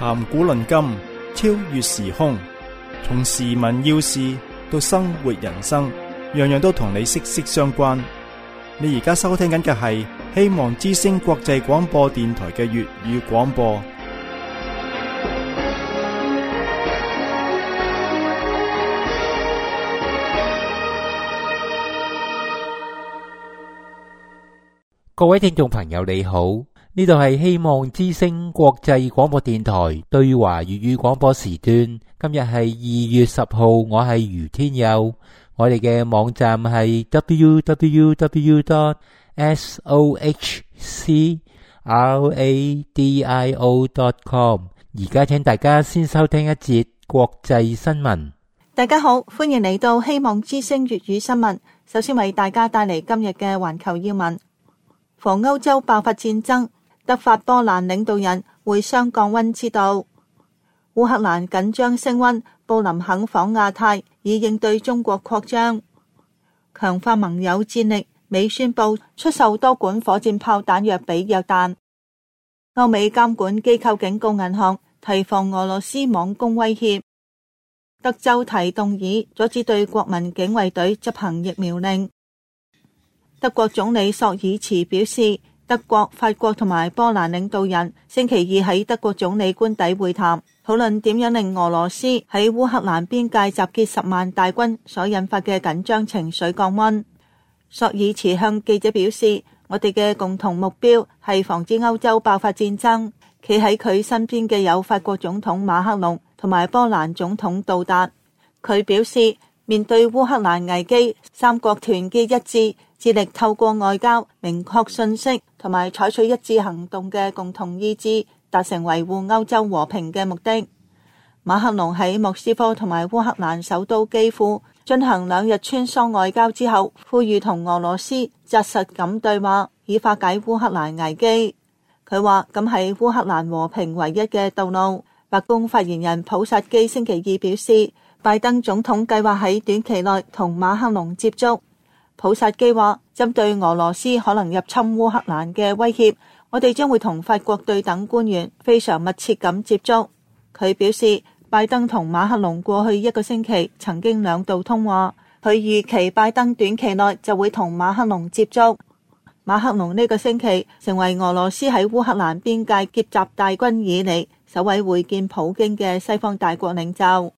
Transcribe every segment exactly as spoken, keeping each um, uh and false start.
談古論今，超越時空，從時聞要事到生活人生，樣樣都同你息息相關。你而家收聽緊嘅係希望之聲國際廣播電台嘅粵語廣播。 各位聽眾朋友你好，呢度係希望之聲國際廣播電台對華粵語廣播時段。今日係二月十號，我係余天佑。我哋嘅網站係 double-u double-u double-u dot sohcradio dot com。而家請大家先收聽一節國際新聞。 大家好，歡迎嚟到希望之聲粵語新聞。首先為大家帶嚟今日嘅環球要聞。防歐洲爆發戰爭，德法波蘭領導人會商降溫之道。烏克蘭緊張升溫，布林肯訪亞太，以應對中國擴張。強化盟友戰力，美宣布出售多管火箭炮彈藥俾約旦。歐美監管機構警告銀行提防俄羅斯網攻威脅。德州提動議阻止對國民警衛隊執行疫苗令。德國總理朔爾茨表示，德國、法國同埋波蘭領導人星期二喺德國總理官邸會談，討論點樣令俄羅斯喺烏克蘭邊界集結十萬大軍所引發嘅緊張情緒降溫。朔爾茨向記者表示，我哋嘅共同目標係防止歐洲爆發戰爭。企喺佢身邊嘅有法國總統馬克龍同埋波蘭總統杜達。佢表示，面對烏克蘭危機，三國團結一致，致力透過外交明確信息同埋採取一致行動嘅共同意志，達成維護歐洲和平嘅目的。馬克龍喺莫斯科同埋烏克蘭首都基輔進行兩日穿梭外交之後，呼籲同俄羅斯紮實咁對話，以化解烏克蘭危機。佢話咁係烏克蘭和平唯一嘅道路。白宮發言人普薩基星期二表示，拜登總統計劃喺短期內同馬克龍接觸。普薩基話，針對俄羅斯可能入侵烏克蘭嘅威脅，我哋將會同法國對等官員非常密切咁接觸。佢表示，拜登同馬克龍過去一個星期曾經兩度通話，佢預期拜登短期內就會同馬克龍接觸。馬克龍呢個星期成為俄羅斯喺烏克蘭邊界結集大軍以嚟首位會見普京嘅西方大國領袖。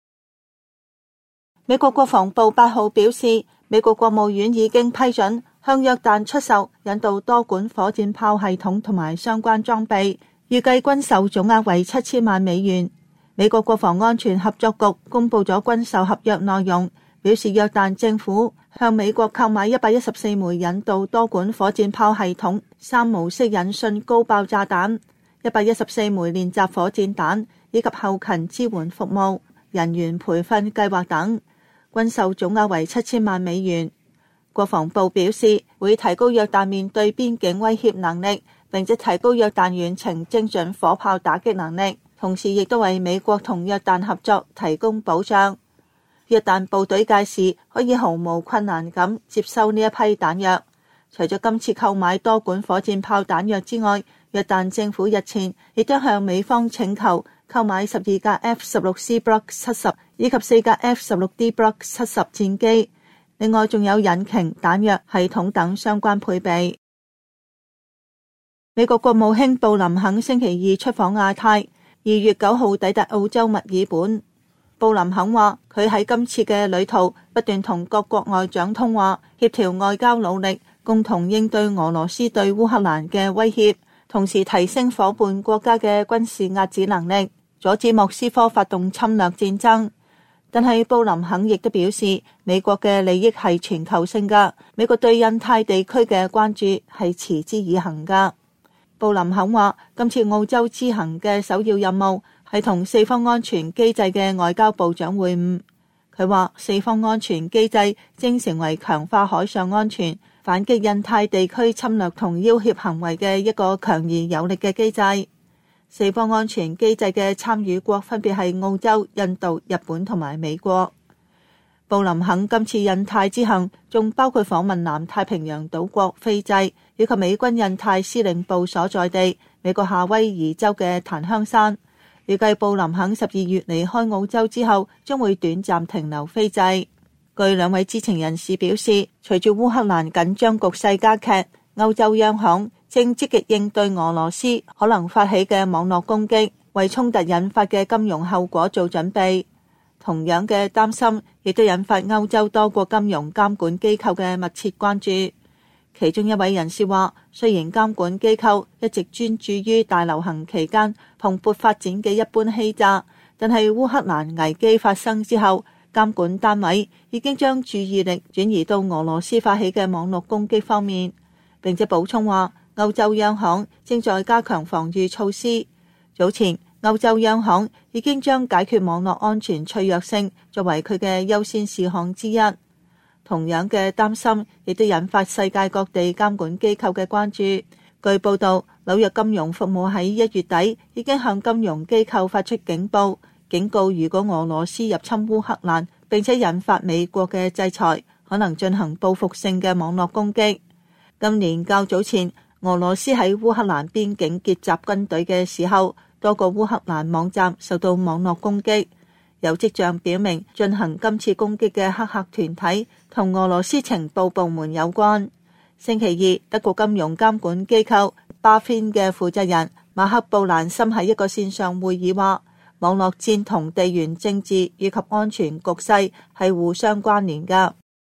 美國國防部八號表示，美國國務院已經批准向約旦出售引導多管火箭炮系統同埋相關裝備，預計軍售總額為七千萬美元。美國國防安全合作局公布咗軍售合約內容，表示約旦政府向美國購買一百一十四枚引導多管火箭炮系統、三模式引信高爆炸彈、一百一十四枚練習火箭彈以及後勤支援服務、人員培訓計劃等。軍售總額為七千萬美元。國防部表示，會提高約旦面對邊境威脅能力，並且提高約旦遠程精準火炮打擊能力，同時亦都為美國同約旦合作提供保障。約旦部隊屆時可以毫無困難咁接收呢一批彈藥。除咗今次購買多管火箭炮彈藥之外，約旦政府日前亦都向美方請求購買十二架 F 十六 C Block 七十以及四架 F 十六 D Block 七十戰機，另外仲有引擎、彈藥系統等相關配備。美國國務卿布林肯星期二出訪亞太，二月九號抵達澳洲墨爾本。布林肯話，佢喺今次嘅旅途不斷同各國外長通話，協調外交努力，共同應對俄羅斯對烏克蘭嘅威脅，同時提升夥伴國家嘅軍事壓制能力，阻止莫斯科發動侵略戰爭。但係布林肯亦都表示，美國嘅利益係全球性噶，美國對印太地區嘅關注係持之以恆噶。布林肯話，今次澳洲之行嘅首要任務係同四方安全機制嘅外交部長會晤。佢話，四方安全機制正成為強化海上安全、反擊印太地區侵略同要挾行為嘅一個強而有力嘅機制。四方安全機制嘅參與國分別係澳洲、印度、日本同埋美國。布林肯今次印太之行仲包括訪問南太平洋島國斐濟，以及美軍印太司令部所在地美國夏威夷州嘅檀香山。 預計布林肯十二月離開澳洲之後，將會短暫停留斐濟。據兩位知情人士表示，隨住烏克蘭緊張局勢加劇，歐洲央行正積極應對俄羅斯可能發起嘅網絡攻擊，為衝突引發嘅金融後果做準備。同樣嘅擔心亦都引發歐洲多國金融監管機構嘅密切關注。其中一位人士話，雖然監管機構一直專注於大流行期間蓬勃發展嘅一般欺詐，但係烏克蘭危機發生之後，監管單位已經將注意力轉移到俄羅斯發起嘅網絡攻擊方面，並且補充話，歐洲央行正在加強防禦措施。早前歐洲央行已經將解決網絡安全脆弱性作為佢嘅優先事項之一。同樣嘅擔心亦都引發世界各地監管機構嘅關注。據報道，紐約金融服務喺一月底已經向金融機構發出警報，警告如果俄羅斯入侵烏克蘭並且引發美國嘅制裁，可能進行報復性嘅網絡攻擊。今年較早前，俄羅斯喺烏克蘭邊境結集軍隊嘅時候，多個烏克蘭網站受到網絡攻擊。有跡象表明，進行今次攻擊嘅黑客團體同俄羅斯情報部門有關。星期二，德國金融監管機構巴芬嘅負責人馬克布蘭森喺一個線上會議話，網絡戰同地緣政治以及安全局勢係互相關聯㗎。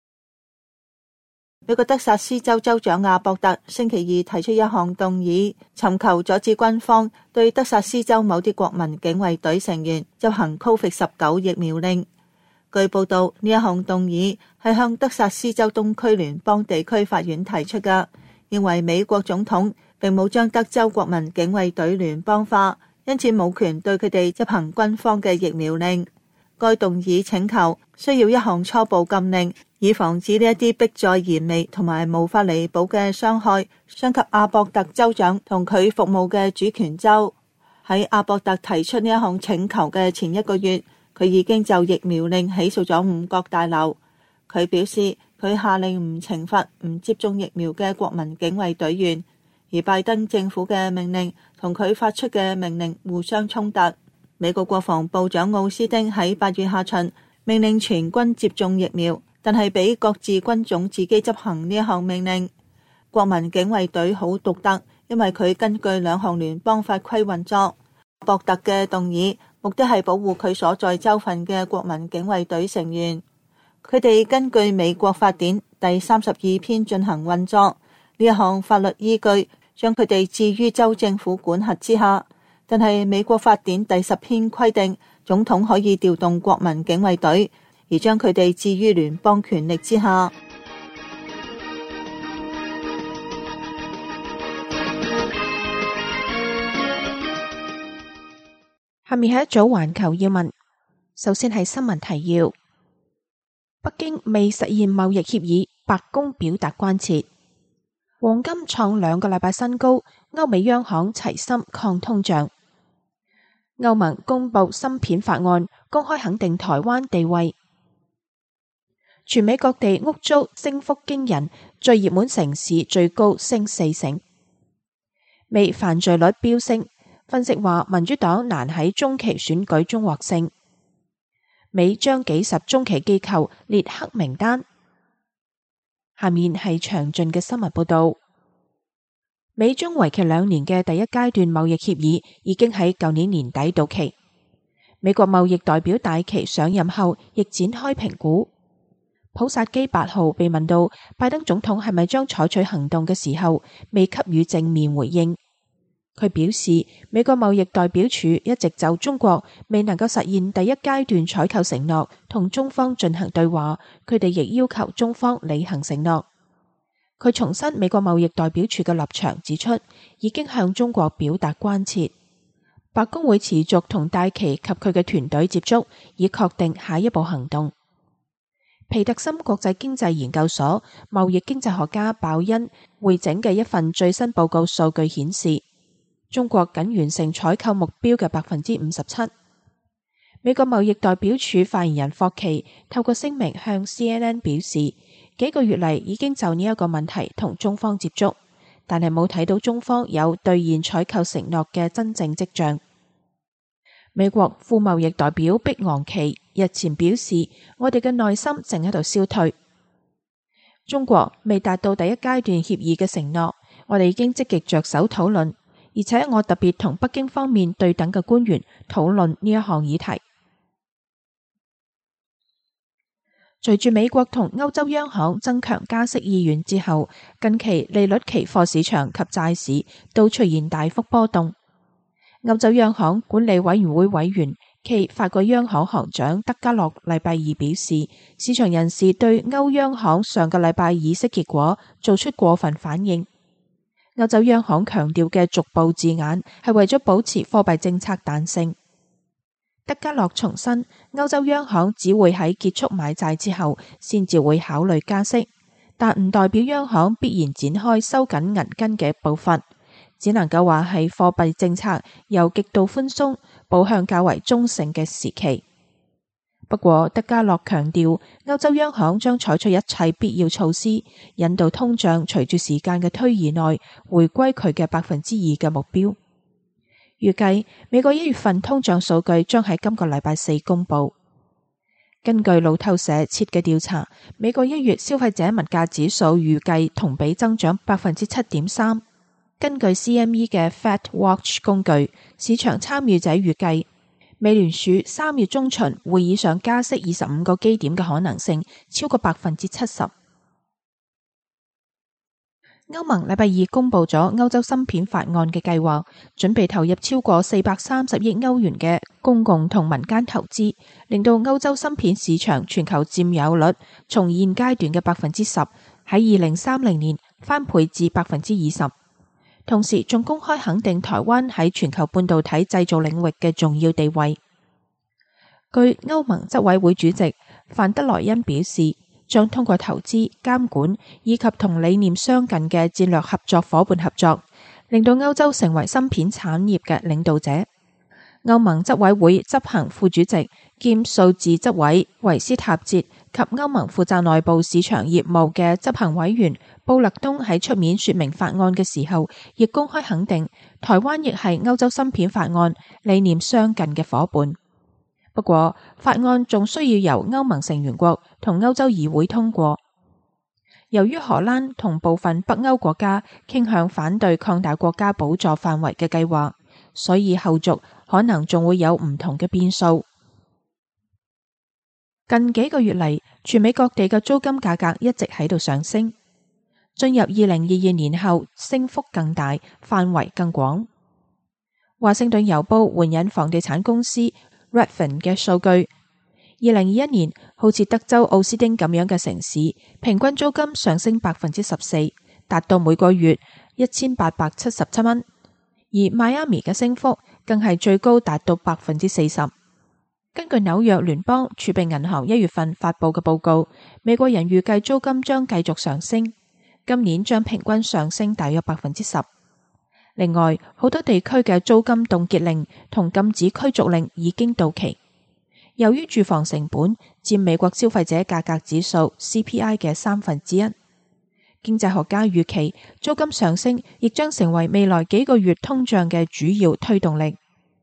美國德薩斯州州長阿博特星期二提出一項動議，尋求阻止軍方對德薩斯州某啲國民警衛隊成員執行 Covid 十九 疫苗令。據報道，呢一項動議係向德薩斯州東區聯邦地區法院提出嘅，認為美國總統並冇將德州國民警衛隊聯邦化，因此冇權對佢哋執行軍方嘅疫苗令。該動議請求需要一項初步禁令，以防止呢一啲迫在眉睫同埋無法彌補嘅傷害傷及阿博特州長同佢服務嘅主權州。喺阿博特提出呢一項請求嘅前一個月，佢已經就疫苗令起訴咗五角大樓。佢表示佢下令唔懲罰唔接種疫苗嘅國民警衛隊員，而拜登政府嘅命令同佢發出嘅命令互相衝突。美國國防部長奧斯汀喺八月下旬命令全軍接種疫苗，但係俾各自軍種自己執行呢一項命令。國民警衛隊好獨特，因為佢根據兩項聯邦法規運作。博特嘅動議目的係保護佢所在州份嘅國民警衛隊成員，佢哋根據美國法典第三十二篇進行運作。呢一項法律依據將佢哋置於州政府管轄之下。但係美國法典第十篇規定，總統可以調動國民警衛隊，而將佢哋置於聯邦權力之下。 下面係一組環球要聞，首先係新聞提要：北京未實現貿易協議，白宮表達關切；黃金創兩個禮拜新高，歐美央行齊心抗通脹。歐盟公布芯片法案，公開肯定台灣地位。全美各地屋租升幅驚人，最熱門城市最高升四成。美犯罪率飆升，分析話民主黨難喺中期選舉中獲勝。美將幾十中期機構列黑名單。下面係詳盡嘅新聞報道。美中為期兩年嘅第一階段貿易協議已經喺舊年年底到期。美國貿易代表戴琪上任後亦展開評估。普薩基八號被問到拜登總統係咪將採取行動嘅時候，未給予正面回應。佢表示，美國貿易代表處一直就中國未能夠實現第一階段採購承諾同中方進行對話，佢哋亦要求中方履行承諾。佢重申美國貿易代表處嘅立場，指出已經向中國表達關切。白宮會持續同戴琪及佢嘅團隊接觸，以確定下一步行動。皮特森國際經濟研究所貿易經濟學家鮑恩匯整嘅一份最新報告數據顯示，中國僅完成採購目標嘅百分之五十七。美國貿易代表處發言人霍奇透過聲明向 C N N 表示，幾個月嚟已經就呢一個問題同中方接觸，但係冇睇到中方有兌現採購承諾嘅真正跡象。 美國副貿易代表碧昂奇日前表示，我哋嘅耐心正喺度消退。中國未達到第一階段協議嘅承諾，我哋已經積極着手討論，而且我特別同北京方面對等嘅官員討論呢一項議題。隨住美國同歐洲央行增強加息意願之後，近期利率期貨市場及債市都出現大幅波動。歐洲央行管理委員會委員暨法國央行行長德加洛禮拜二表示，市場人士對歐央行上個禮拜議息結果做出過分反應。歐洲央行強調嘅逐步字眼係為咗保持貨幣政策彈性。德加洛重申，歐洲央行只會喺結束買債之後先至會考慮加息，但唔代表央行必然展開收緊銀根嘅步伐，只能夠話係貨幣政策由極度寬鬆步向較為中性嘅時期。不過，德加洛強調，歐洲央行將採取一切必要措施，引導通脹隨住時間嘅推移內回歸佢嘅百分之二嘅目標。預計美國一月份通脹數據將喺今個禮拜四公布。根據路透社設嘅調查，美國一月消費者物價指數預計同比增長百分之七點三。根據 C M E 嘅 Fed Watch 工具，市場參與者預計美聯儲三月中旬會議上加息二十五個基點嘅可能性超過百分之七十。歐盟禮拜二公布咗歐洲芯片法案嘅計劃，準備投入超過四百三十億歐元嘅公共同民間投資，令到歐洲芯片市場全球佔有率從現階段嘅百分之十喺二零三零年翻倍至百分之二十。同時仲公開肯定台灣喺全球半導體製造領域嘅重要地位。據歐盟執委會主席范德萊恩表示，將通過投資、監管以及同理念相近嘅戰略合作夥伴合作，令到歐洲成為芯片產業嘅領導者。歐盟執委會執行副主席兼數字執委維斯塔捷及歐盟負責內部市場業務嘅執行委員布勒東喺出面說明法案嘅時候，亦公開肯定台灣亦係歐洲芯片法案理念相近嘅夥伴。不過，法案仲需要由歐盟成員國同歐洲議會通過。由於荷蘭同部分北歐國家傾向反對擴大國家補助範圍嘅計劃，所以後續可能仲會有唔同嘅變數。近幾個月嚟，全美各地嘅租金價格一直喺度上升，進入二零二二年後，升幅更大，範圍更廣。華盛頓郵報援引房地產公司 Redfin 嘅數據，二零二一年好似德州奧斯汀咁樣嘅城市，平均租金上升百分之十四，達到每個月一千八百七十七蚊。而邁阿密嘅升幅更係最高，達到百分之四十。根據紐約聯邦儲備銀行一月份發佈嘅報告，美國人預計租金將繼續上升，今年將平均上升大約百分之十。另外，好多地區嘅租金凍結令同禁止驅逐令已經到期。由於住房成本佔美國消費者價格指數 C P I 嘅三分之一，經濟學家預期租金上升亦將成為未來幾個月通脹嘅主要推動力。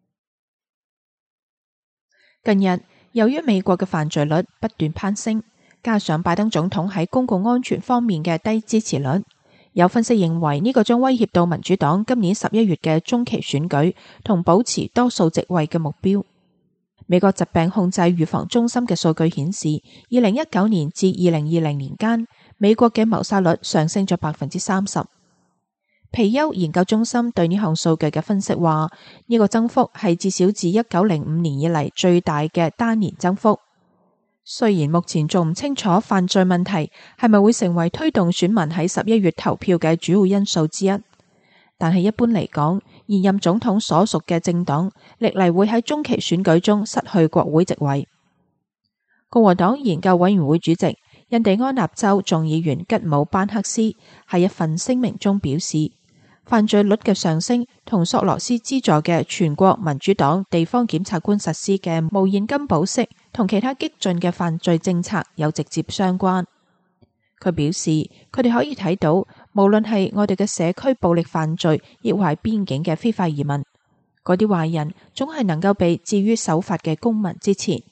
近日，由於美國嘅犯罪率不斷攀升，加上拜登總統喺公共安全方面嘅低支持率，有分析認為呢個將威脅到民主黨今年十一月嘅中期選舉同保持多數席位嘅目標。美國疾病控制預防中心嘅數據顯示，二零一九年至二零二零年間，美國嘅謀殺率上升咗百分之三十。皮尤研究中心對呢項數據嘅分析話，呢個增幅係至少自一九零五年以嚟最大嘅單年增幅。雖然目前仲唔清楚犯罪問題係咪會成為推動選民喺十一月投票嘅主要因素之一，但係一般嚟講，現任總統所屬嘅政黨歷嚟會喺中期選舉中失去國會席位。共和黨研究委員會主席印第安納州眾議員吉姆班克斯喺一份聲明中表示，犯罪率嘅上升同索羅斯資助嘅全國民主黨地方檢察官實施嘅無現金保釋同其他激進嘅犯罪政策有直接相關。佢表示，佢哋可以睇到，無論係我哋嘅社區暴力犯罪，亦或係邊境嘅非法移民， 嗰啲壞人總係能夠被置於守法嘅公民之前。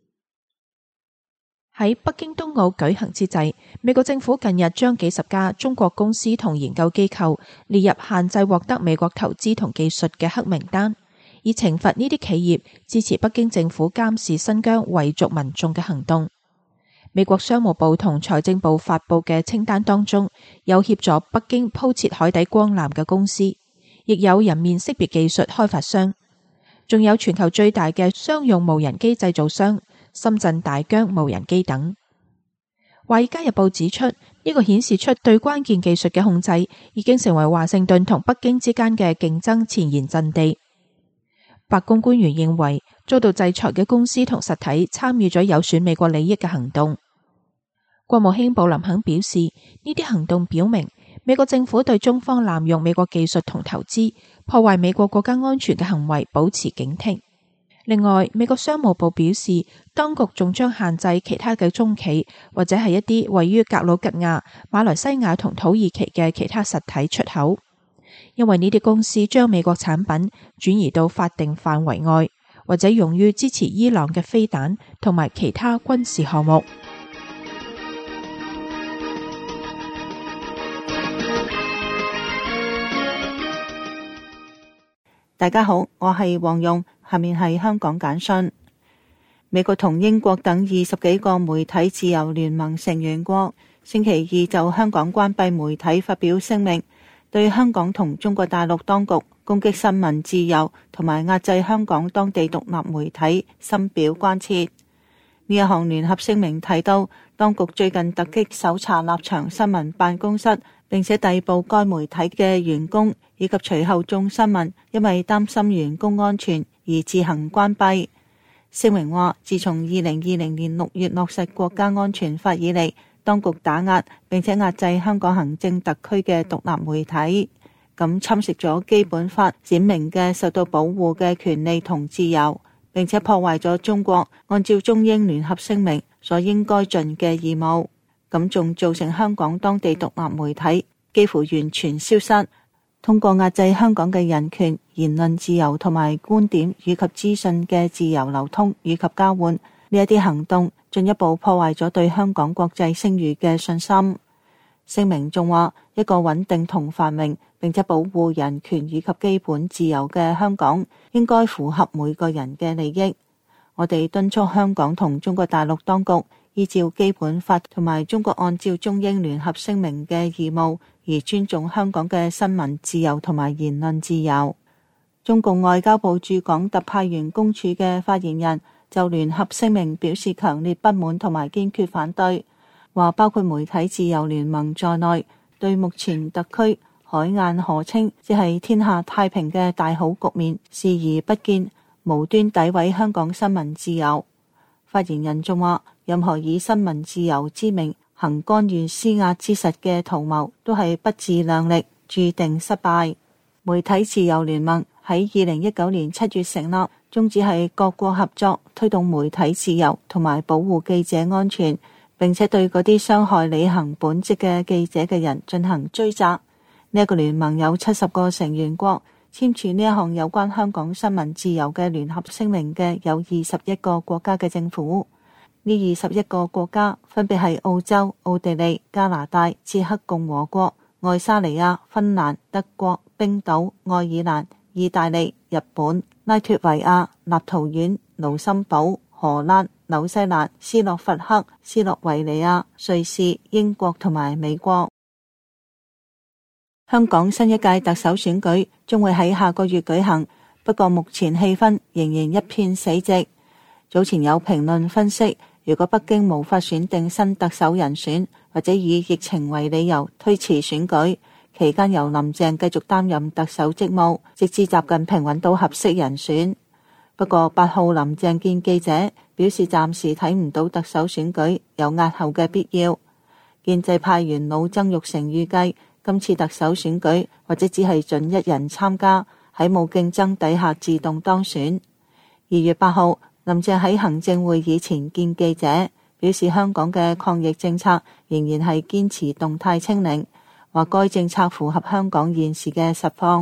喺北京冬奧舉行之際，美國政府近日將幾十家中國公司同研究機構列入限制獲得美國投資同技術嘅黑名單，以懲罰呢啲企業支持北京政府監視新疆維族民眾嘅行動。美國商務部同財政部發佈嘅清單當中，有協助北京鋪設海底光纜嘅公司，亦有人面識別技術開發商，仲有全球最大嘅商用無人機製造商深圳大疆無人機等。華爾街日報指出，呢個顯示出對關鍵技術嘅控制已經成為華盛頓同北京之間嘅競爭前沿陣地。白宮官員認為，遭到制裁嘅公司同實體參與咗有損美國利益嘅行動。國務卿布林肯表示，呢啲行動表明美國政府對中方濫用美國技術同投資，破壞美國國家安全嘅行為保持警惕。另外，美國商務部表示，當局仲將限制其他嘅中企或者係一啲位於格魯吉亞、馬來西亞同土耳其嘅其他實體出口，因為呢啲公司將美國產品轉移到法定範圍外，或者用於支持伊朗嘅飛彈同埋其他軍事項目。 大家好，我係黃蓉，下面係香港簡訊。美國同英國等二十幾個媒體自由聯盟成員國星期二就香港關閉媒體發表聲明，對香港同中國大陸當局攻擊新聞自由同埋壓制香港當地獨立媒體深表關切。呢一項聯合聲明提到，當局最近突擊搜查立場新聞辦公室，並且逮捕該媒體嘅員工，以及隨後眾新聞因為擔心員工安全而自行關閉。聲明話，自從二零二零年六月落實國家安全法以嚟，當局打壓並且壓制香港行政特區嘅獨立媒體，咁侵蝕咗基本法闡明嘅受到保護嘅權利同自由，並且破壞咗中國按照中英聯合聲明所應該盡嘅義務，咁仲造成香港當地獨立媒體幾乎完全消失。通過壓制香港嘅人權、言論自由同埋觀點以及資訊嘅自由流通以及交換，呢一啲行動進一步破壞咗對香港國際聲譽嘅信心。聲明仲話，一個穩定同繁榮並且保護人權以及基本自由嘅香港應該符合每個人嘅利益。我哋敦促香港同中國大陸當局依照基本法同埋中國按照中英聯合聲明嘅義務而尊重香港嘅新聞自由同埋言論自由。中共外交部駐港特派員公署嘅發言人就聯合聲明表示強烈不滿同埋堅決反對，話包括媒體自由聯盟在內，對目前特區海晏河清只係天下太平嘅大好局面視而不見，無端詆毀香港新聞自由。發言人仲話，任何以新聞自由之名行干預施壓之實嘅圖謀都係不自量力，注定失敗。媒體自由聯盟喺二零一九年七月成立，宗旨係各國合作推動媒體自由同埋保護記者安全，並且對嗰啲傷害履行本職嘅記者嘅人進行追責。呢、這、一個聯盟有七十個成員國，簽署呢一項有關香港新聞自由嘅聯合聲明嘅有二十一個國家嘅政府。呢二十一個國家分別係澳洲、奧地利、加拿大、捷克共和國、愛沙尼亞、芬蘭、德國、冰島、愛爾蘭、意大利、日本、拉脫維亞、立陶宛、盧森堡、荷蘭、紐西蘭、斯洛伐克、斯洛維尼亞、瑞士、英國同埋美國。香港新一屆特首選舉將會喺下個月舉行，不過目前氣氛仍然一片死寂。早前有評論分析，如果北京無法選定新特首人選，或者以疫情為理由推遲選舉，期間由林鄭繼續擔任特首職務，直至習近平揾到合適人選。不過八號林鄭見記者表示，暫時睇唔到特首選舉有押後嘅必要。建制派元老曾鈺成預計，今次特首選舉或者只係准一人參加，喺冇競爭底下自動當選。二月八號，林鄭喺行政會議前見記者，表示香港嘅抗疫政策仍然係堅持動態清零，話該政策符合香港現時嘅實況。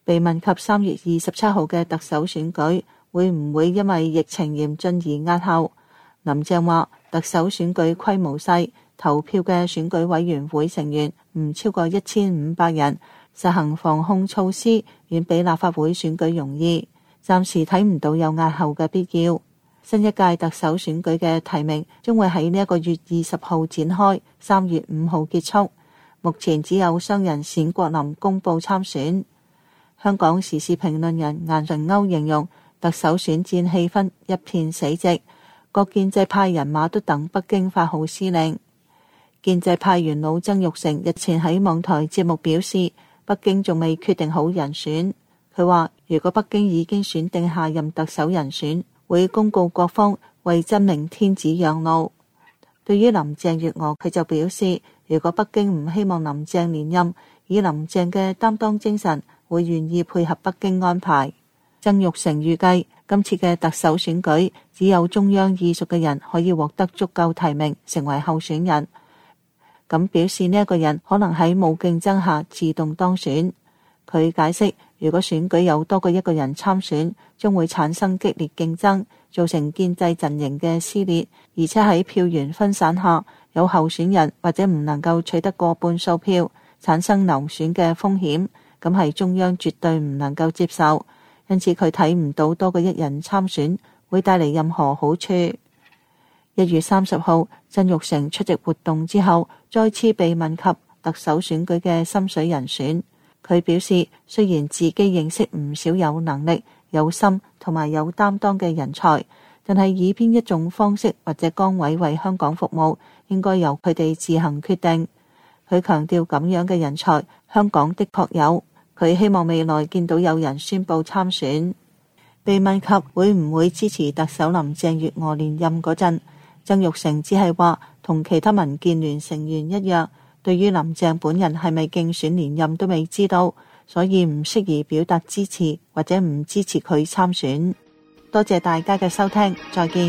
被問及三月二十七號嘅特首選舉會唔會因為疫情嚴峻而押後，林鄭話特首選舉規模細，投票嘅選舉委員會成員唔超過一千五百人，實行防控措施遠比立法會選舉容易，暫時睇唔到有押後嘅必要。新一屆特首選舉嘅提名將會喺呢一個月二十號展開，三月五號結束。目前只有商人冼國林公布參選。香港時事評論人顏純鈎形容特首選戰氣氛一片死寂，各建制派人馬都等北京發號施令。建制派元老曾鈺成日前喺網台節目表示，北京仲未決定好人選。佢話如果北京已經選定下任特首人選，會公告各方為真命天子讓路。對於林鄭月娥，佢就表示，如果北京唔希望林鄭連任，以林鄭嘅擔當精神，會願意配合北京安排。曾鈺成預計今次嘅特首選舉，只有中央意屬嘅人可以獲得足夠提名，成為候選人。咁表示呢一個人可能喺冇競爭下自動當選。佢解釋，如果選舉有多過一個人參選，將會產生激烈競爭，造成建制陣營嘅撕裂，而且喺票源分散下，有候選人或者唔能夠取得過半數票，產生流選嘅風險，咁係中央絕對唔能夠接受。因此佢睇唔到多過一人參選會帶嚟任何好處。一月三十號，曾鈺成出席活動之後，再次被問及特首選舉嘅心水人選。佢表示，雖然自己認識唔少有能力、有心同埋有擔當嘅人才，但係以邊一種方式或者崗位為香港服務，應該由佢哋自行決定。佢強調咁樣嘅人才，香港的確有。佢希望未來見到有人宣布參選。被問及會唔會支持特首林鄭月娥連任嗰陣，曾鈺成只係話同其他民建聯成員一樣，對於林鄭本人係咪競選連任都未知道，所以唔適宜表達支持或者唔支持佢參選。多謝大家嘅收聽，再見。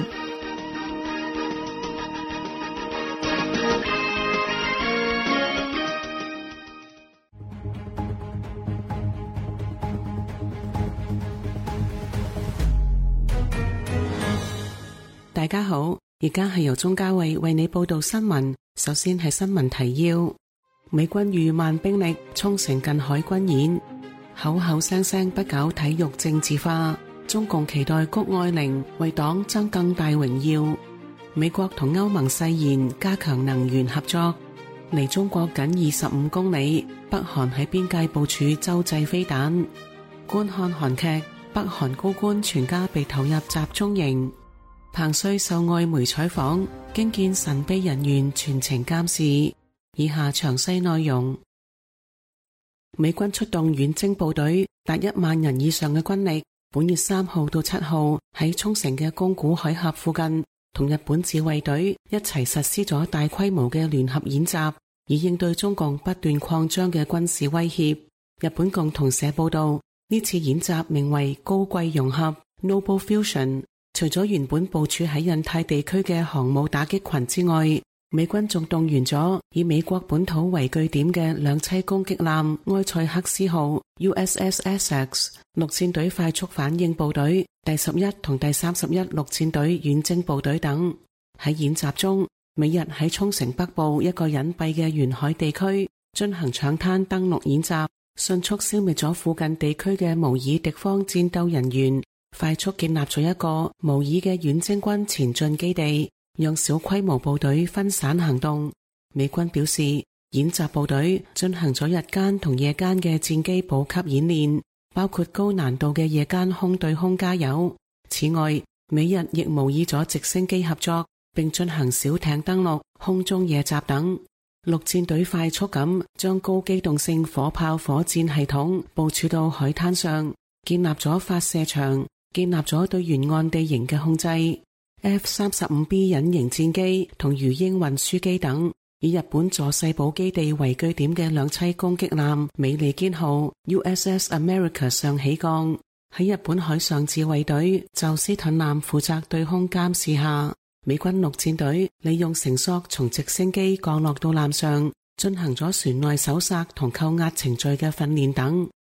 大家好，而家係由鍾嘉慧為你報道新聞。首先係新聞提要：美軍逾萬兵力沖繩近海軍演，口口聲聲不搞體育政治化。中共期待谷愛凌為黨爭更大榮耀。美國同歐盟誓言加強能源合作。離中國僅二十五公里，北韓喺邊界部署洲際飛彈。觀看韓劇，北韓高官全家被投入集中營。彭帥受外媒採訪，驚見神秘人員全程監視。以下詳細內容：美軍出動遠征部隊，達一萬人以上嘅軍力，本月三號到七號喺沖繩嘅宮古海峽附近，同日本自衛隊一齊實施咗大規模嘅聯合演習，以應對中共不斷擴張嘅軍事威脅。日本共同社報道，呢次演習名為高貴融合 Noble Fusion。除咗原本部署喺印太地區嘅航母打擊群之外，美軍仲動員咗以美國本土為據點嘅兩棲攻擊艦埃塞克斯號 U S S Essex 陸戰隊快速反應部隊、第十一同第三十一陸戰隊遠征部隊等。喺演習中，美日喺沖繩北部一個隱蔽嘅沿海地區進行搶灘登陸演習，迅速消滅咗附近地區嘅模擬敵方戰鬥人員，快速建立咗一個模擬嘅遠征軍前進基地，讓小規模部隊分散行動。美軍表示，演習部隊進行咗日間同夜間嘅戰機補給演練，包括高難度嘅夜間空對空加油。此外，美日亦模擬咗直升機合作，並進行小艇登陸、空中夜襲等。陸戰隊快速咁將高機動性火炮火箭系統部署到海灘上，建立咗發射場，建立咗對沿岸地形嘅控制。F 三十五 B 隱形戰機同魚鷹運輸機等，以日本佐世保基地為據點嘅兩棲攻擊艦美利堅號 U S S America 上起降。喺日本海上自衛隊宙斯盾艦負責對空監視下，美軍陸戰隊利用繩索從直升機降落到艦上，進行咗船內搜索同扣押程序嘅訓練等。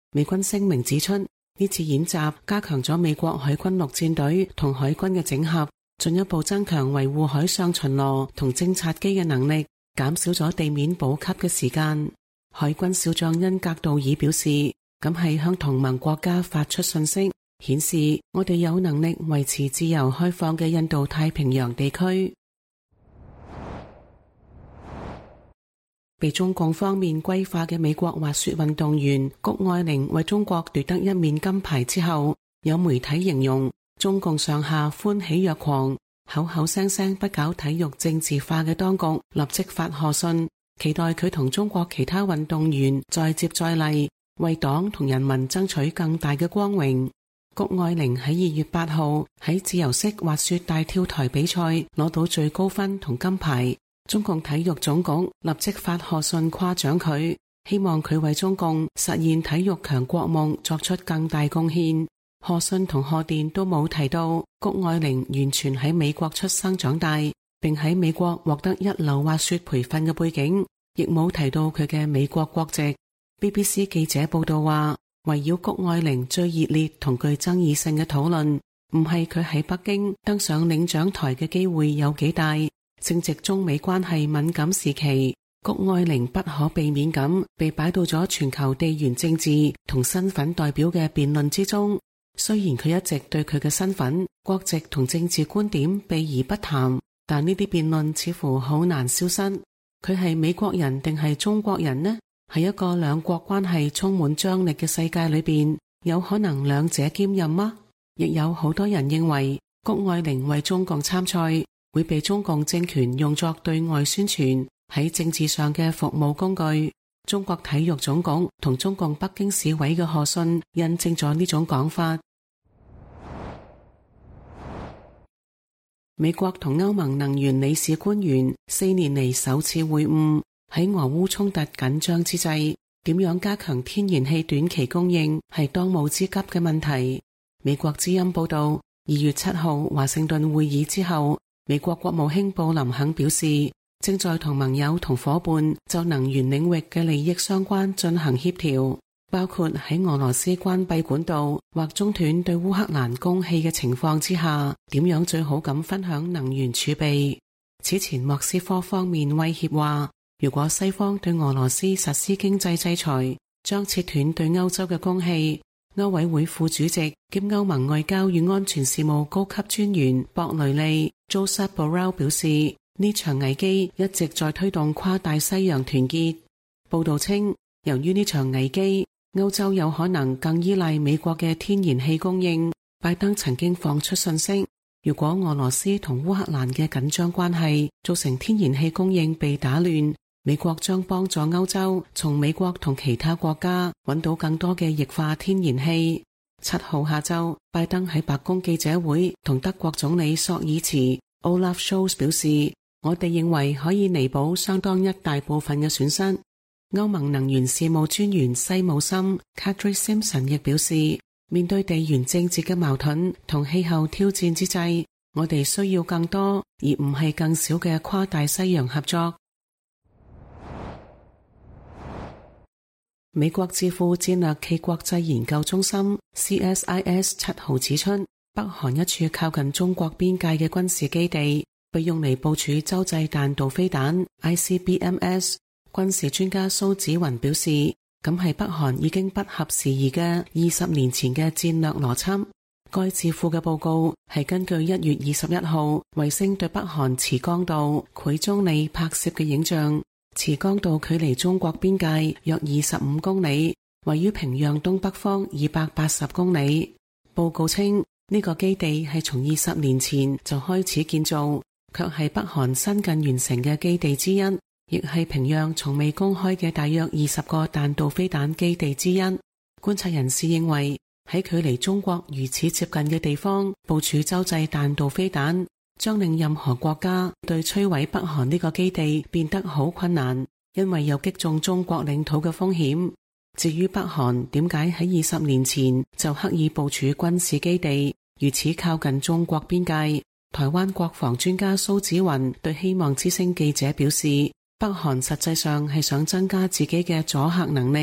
美軍聲明指出，呢次演習加強咗美國海軍陸戰隊同海軍嘅整合，進一步增強維護海上巡邏同偵察機嘅能力，減少咗地面補給嘅時間。海軍少將恩格道爾表示，咁係向同盟國家發出信息，顯示我哋有能力維持自由開放嘅印度太平洋地區。被中共方面歸化嘅美國滑雪運動員谷愛凌為中國奪得一面金牌之後，有媒體形容中共上下歡喜若狂，口口聲聲不搞體育政治化嘅當局立即發賀信，期待佢同中國其他運動員再接再厲，為黨同人民爭取更大嘅光榮。谷愛凌喺二月八號喺自由式滑雪大跳台比賽攞到最高分同金牌。中共體育總局立即發賀信誇獎佢，希望佢為中共實現體育強國夢作出更大貢獻。賀信同賀電都冇提到谷愛凌完全喺美國出生長大，並喺美國獲得一流滑雪培訓嘅背景，亦冇提到佢嘅美國國籍。B B C 記者報道話，圍繞谷愛凌最熱烈同具爭議性嘅討論，唔係佢喺北京登上領獎台嘅機會有幾大。正值中美關係敏感時期，谷愛凌不可避免咁被擺到咗全球地緣政治同身份代表嘅辯論之中。雖然佢一直對佢嘅身份、國籍同政治觀點避而不談，但呢啲辯論似乎好難消失。佢係美國人定係中國人呢？喺一個兩國關係充滿張力嘅世界裏邊，有可能兩者兼任嗎？亦有好多人認為谷愛凌為中共參賽，會被中共政權用作對外宣傳喺政治上嘅服務工具。中國體育總局同中共北京市委嘅賀信印證咗呢種講法。美國同歐盟能源理事官員四年嚟首次會晤，喺俄烏衝突緊張之際，點樣加強天然氣短期供應係當務之急嘅問題。美國之音報道，二月七號華盛頓會議之後，美國國務卿布林肯表示，正在同盟友同伙伴就能源領域嘅利益相關進行協調，包括喺俄羅斯關閉管道或中斷對烏克蘭供氣嘅情況之下，點樣最好咁分享能源儲備。此前莫斯科方面威脅話，如果西方對俄羅斯實施經濟制裁，將切斷對歐洲嘅供氣。歐委會副主席兼歐盟外交與安全事務高級專員博雷利 Josep Borrell 表示，呢場危機一直在推動跨大西洋團結。報道稱，由於呢場危機，歐洲有可能更依賴美國嘅天然氣供應。拜登曾經放出信息，如果俄羅斯同烏克蘭嘅緊張關係造成天然氣供應被打亂，美國將幫助歐洲從美國同其他國家揾到更多嘅液化天然氣。七號下晝，拜登喺白宮記者會同德國總理朔爾茨 Olaf Scholz 表示，我哋認為可以彌補相當一大部分嘅損失。歐盟能源事務專員西姆森 Kadri Simpson 亦表示，面對地緣政治嘅矛盾同氣候挑戰之際，我哋需要更多而唔係更少嘅跨大西洋合作。美國智庫戰略暨國際研究中心 C S I S 七號指出，北韓一處靠近中國邊界嘅軍事基地被用嚟部署洲際彈道飛彈 I C B M S。 軍事專家蘇紫雲表示，咁係北韓已經不合時宜嘅二十年前嘅戰略邏輯。該智庫嘅報告係根據一月二十一號衛星對北韓慈江道繪中里拍攝嘅影像。慈江道距離中國邊界約二十五公里，位於平壤東北方二百八十公里。報告稱，呢個基地係從二十年前就開始建造，卻係北韓新近完成嘅基地之一，亦係平壤從未公開嘅大約二十個彈道飛彈基地之一。觀察人士認為，喺距離中國如此接近嘅地方部署洲際彈道飛彈，將令任何國家對摧毀北韓呢個基地變得好困難，因為有擊中中國領土嘅風險。至於北韓點解喺二十年前就刻意部署軍事基地，如此靠近中國邊界，台灣國防專家蘇紫雲對希望之聲記者表示，北韓實際上係想增加自己嘅阻嚇能力。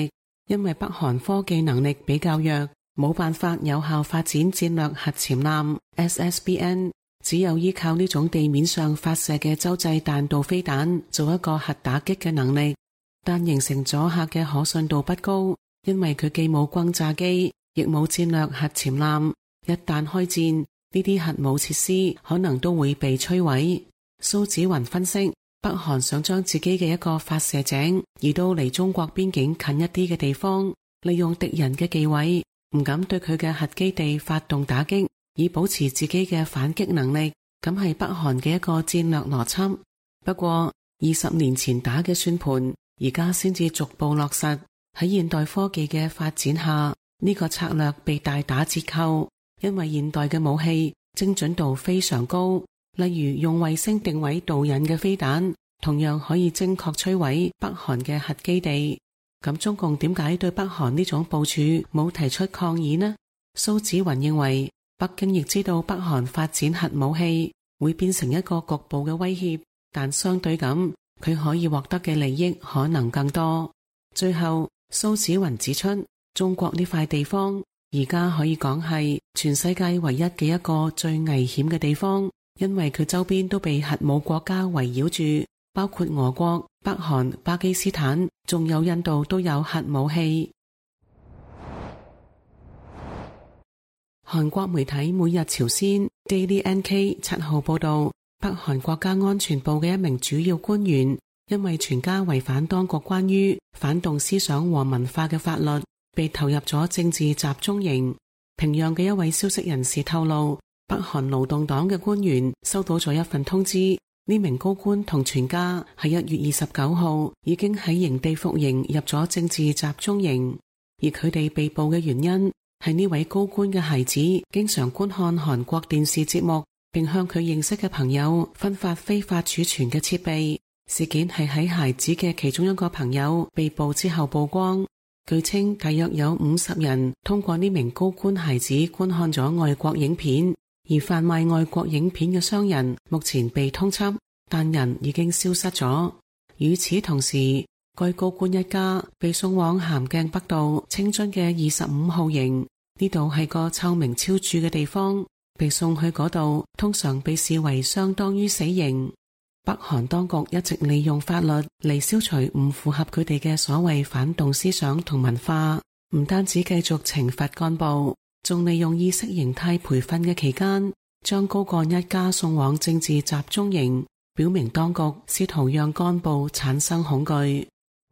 因為北韓科技能力比較弱，冇辦法有效發展戰略核潛艦 S S B N， 只有依靠呢種地面上發射嘅洲際彈道飛彈做一個核打擊嘅能力，但形成阻嚇嘅可信度不高，因為佢既冇轟炸機，亦冇戰略核潛艦，一旦開戰，呢啲核武設施可能都會被摧毀。蘇紫雲分析，北韓想將自己嘅一個發射井移到離中國邊境近一啲嘅地方，利用敵人嘅忌諱，唔敢對佢嘅核基地發動打擊，以保持自己嘅反擊能力，咁係北韓嘅一個戰略邏輯。不過二十年前打嘅算盤，而家先至逐步落實。喺現代科技嘅發展下，呢個策略被大打折扣，因為現代嘅武器精準度非常高，例如用衛星定位導引嘅飛彈，同樣可以精確摧毀北韓嘅核基地。咁中共點解對北韓呢種部署冇提出抗議呢？蘇紫雲認為，北京亦知道北韓發展核武器會變成一個局部嘅威脅，但相對咁，佢可以獲得嘅利益可能更多。最後，蘇紫雲指出，中國呢塊地方而家可以講係全世界唯一嘅一個最危險嘅地方，因為佢周邊都被核武國家圍繞住，包括俄國、北韓、巴基斯坦，仲有印度都有核武器。韓國媒體每日朝鮮 Daily N K 七號報道，北韓國家安全部嘅一名主要官員因為全家違反當局關於反動思想和文化嘅法律，被投入咗政治集中營。平壤嘅一位消息人士透露，北韓勞動黨嘅官員收到咗一份通知，呢名高官同全家喺一月二十九號已經喺營地服刑，入咗政治集中營。而佢哋被捕嘅原因係呢位高官嘅孩子經常觀看韓國電視節目，並向佢認識嘅朋友分發非法儲存嘅設備。事件係喺孩子嘅其中一個朋友被捕之後曝光。據稱，大約有五十人通過呢名高官孩子觀看咗外國影片，而販賣外國影片嘅商人目前被通緝，但人已經消失咗。與此同時，該高官一家被送往咸鏡北道清津嘅二十五號營，呢度係個臭名昭著嘅地方，被送去嗰度通常被視為相當於死刑。北韓當局一直利用法律嚟消除唔符合佢哋嘅所謂反動思想同文化，唔單止繼續懲罰幹部，仲利用意識形態培訓嘅期間，將高幹一家送往政治集中營，表明當局試圖讓幹部產生恐懼。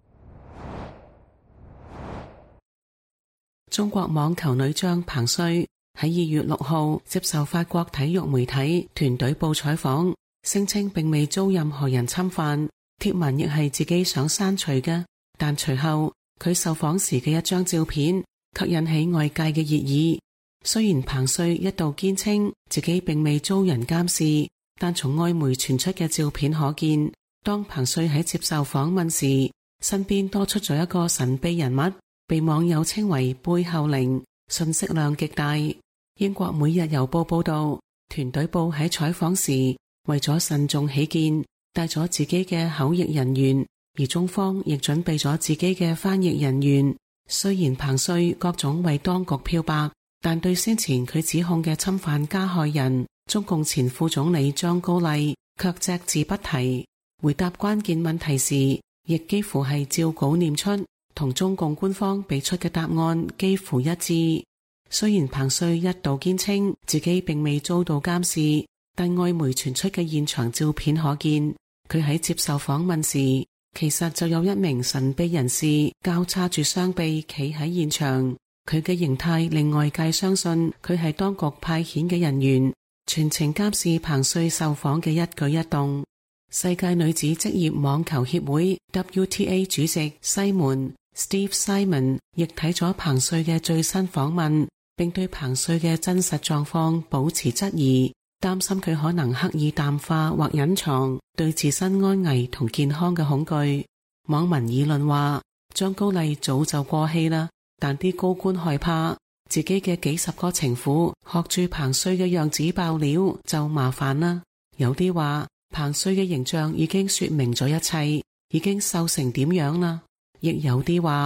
中國網球女將彭帥喺二月六號接受法國體育媒體團隊報採訪，聲稱並未遭任何人侵犯，貼文亦係自己想刪除嘅。但隨後佢受訪時嘅一張照片卻引起外界嘅熱議。雖然彭帥一度堅稱自己並未遭人監視，但從外媒傳出嘅照片可見，當彭帥喺接受訪問時，身邊多出咗一個神秘人物，被網友稱為背後靈，信息量極大。英國每日郵報報道，團隊報喺採訪時為咗慎重起見，帶咗自己嘅口譯人員，而中方亦準備咗自己嘅翻譯人員。雖然彭帥各種為當局漂白，但對先前佢指控嘅侵犯加害人中共前副總理張高麗卻隻字不提。回答關鍵問題時，亦幾乎係照稿念出，同中共官方俾出嘅答案幾乎一致。雖然彭帥一度堅稱自己並未遭到監視，但外媒傳出嘅現場照片可見，佢喺接受訪問時，其實就有一名神秘人士交叉住雙臂企喺現場。佢嘅形態令外界相信佢係當局派遣嘅人員，全程監視彭帥受訪嘅一舉一動。世界女子職業網球協會 W T A 主席西門 Steve Simon 亦睇咗彭帥嘅最新訪問，並對彭帥嘅真實狀況保持質疑，擔心佢可能刻意淡化或隱藏對自身安危同健康嘅恐懼。網民議論話，張高麗早就過氣啦，但啲高官害怕自己嘅幾十個情婦學住彭帥嘅樣子爆料就麻煩啦。有啲話彭帥嘅形象已經說明咗一切，已經瘦成點樣啦。亦有啲話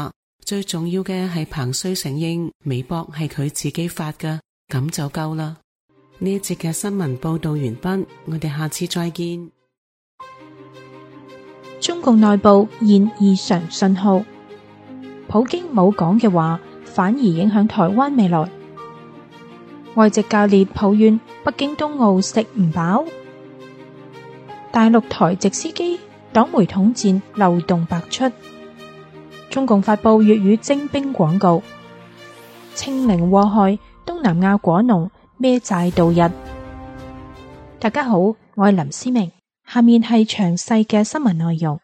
最重要嘅係彭帥承認微博係佢自己發㗎，咁就夠啦。呢一節嘅新聞報道完畢，我哋下次再見。 中共內部現異常信號，普京冇講嘅話，反而影響台灣未來。外籍教練抱怨北京冬奧食唔飽。大陸台籍司機黨媒統戰漏洞百出。中共發佈粵語徵兵廣告。清零禍害，東南亞果農孭債度日。大家好，我係林思明，下面係詳細嘅新聞內容。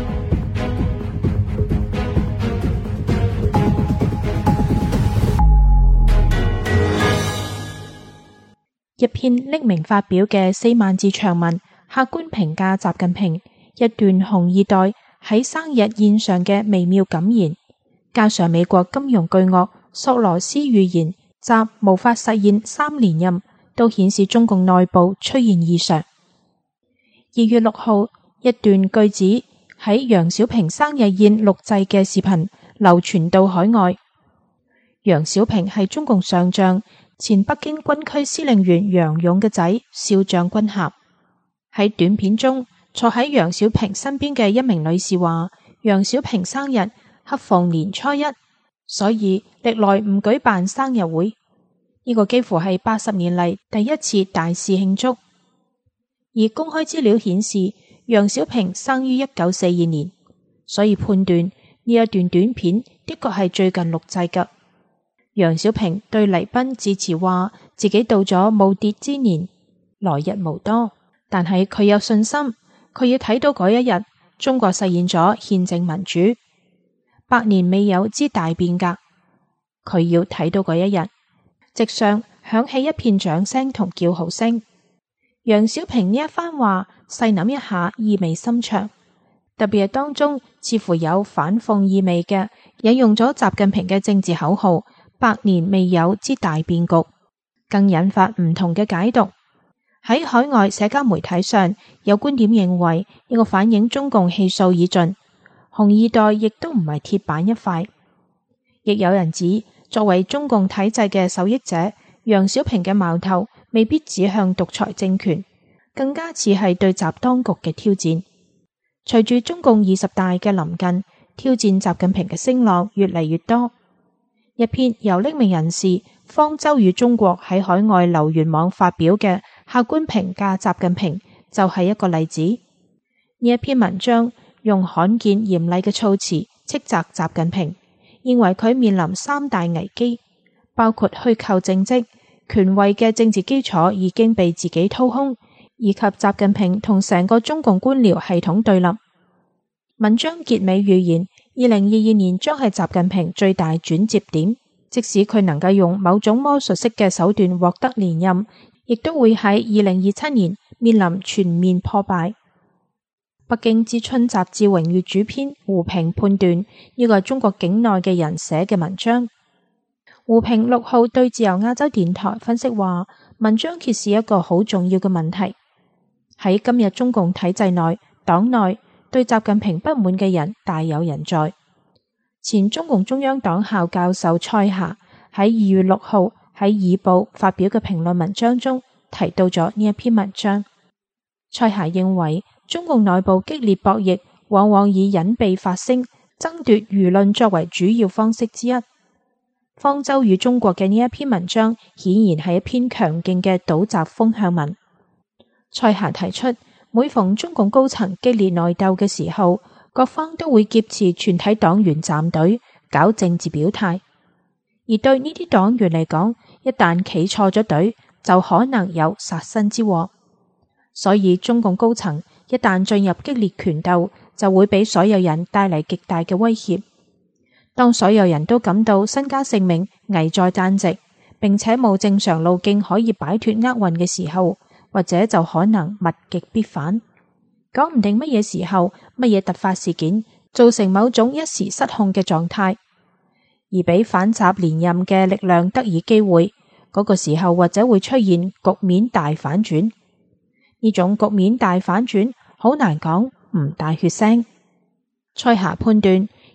一篇匿名發表嘅四萬字長文，客觀評價習近平一段紅二代喺生日宴上嘅微妙感言，加上美國金融巨鱷索羅斯預言習無法實現三連任，都顯示中共內部出現異常。二月六號，一段句子喺楊小平生日宴錄製嘅視頻流傳到海外。楊小平係中共上將，前北京軍區司令員楊勇嘅仔，少將軍銜。喺短片中，坐喺楊小平身邊嘅一名女士話：楊小平生日恰逢年初一，所以歷來唔舉辦生日會。呢個幾乎係八十年嚟第一次大肆慶祝。而公開資料顯示，楊小平生於一九四二年，所以判斷呢一段短片的確係最近錄製嘅。楊小平對黎賓致辭話：自己到咗耄耋之年，來日無多，但係佢有信心，佢要睇到嗰一日，中國實現咗憲政民主，百年未有之大變革。佢要睇到嗰一日，席上響起一片掌聲同叫好聲。楊小平呢一番話，細諗一下，意味深長，特別係當中似乎有反諷意味嘅，引用咗習近平嘅政治口號：百年未有之大變局，更引發唔同嘅解讀。喺海外社交媒體上，有觀點認為呢個反映中共氣數已盡，紅二代亦都唔係鐵板一塊。亦有人指，作為中共體制嘅受益者，楊小平嘅矛頭未必指向獨裁政權，更加似係對習當局嘅挑戰。隨住中共二十大嘅臨近，挑戰習近平嘅聲浪越嚟越多。一篇由匿名人士方舟與中國喺海外留言網發表嘅客觀評價習近平就係一個例子。呢一篇文章用罕見嚴厲嘅措辭斥責習近平，認為佢面臨三大危機，包括虛構政績、權位嘅政治基礎已經被自己掏空，以及習近平同成個中共官僚系統對立。文章結尾預言，二零二二年將係習近平最大轉折點，即使佢能夠用某種魔術式嘅手段獲得連任，亦都會喺二零二七年面臨全面破敗。北京之春雜誌榮譽主編胡平判斷，呢個係中國境內嘅人寫嘅文章。胡平六號對自由亞洲電台分析話，文章揭示一個好重要嘅問題，喺今日中共體制內、黨內對習近平不滿嘅人大有人在。前中共中央黨校教授蔡霞喺二月六號喺《議報》發表嘅評論文章中提到咗呢一篇文章。蔡霞認為，中共內部激烈博弈往往以隱蔽發聲、爭奪輿論作為主要方式之一。方舟與中國嘅呢一篇文章顯然係一篇強勁嘅倒習風向文。蔡霞提出，每逢中共高層激烈內鬥嘅時候，各方都會劫持全體黨員站隊，搞政治表態。而對呢啲黨員嚟講，一旦企錯咗隊，就可能有殺身之禍。所以中共高層一旦進入激烈權鬥，就會俾所有人帶嚟極大嘅威脅。當所有人都感到身家性命危在旦夕，並且冇正常路徑可以擺脫厄運嘅時候，或者就可能物極必反。講唔定乜嘢時候，乜嘢突發事件造成某種一時失控嘅狀態，而俾反習連任嘅力量得以機會，嗰個時候或者會出現局面大反轉。呢種局面大反轉好難講，唔大血腥。蔡霞判斷，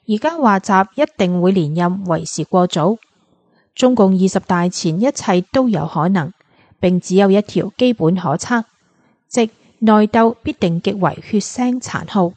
而家話習一定會連任為時過早。中共二十大前一切都有可能，並只有一條基本可測，即內鬥必定極為血腥殘酷。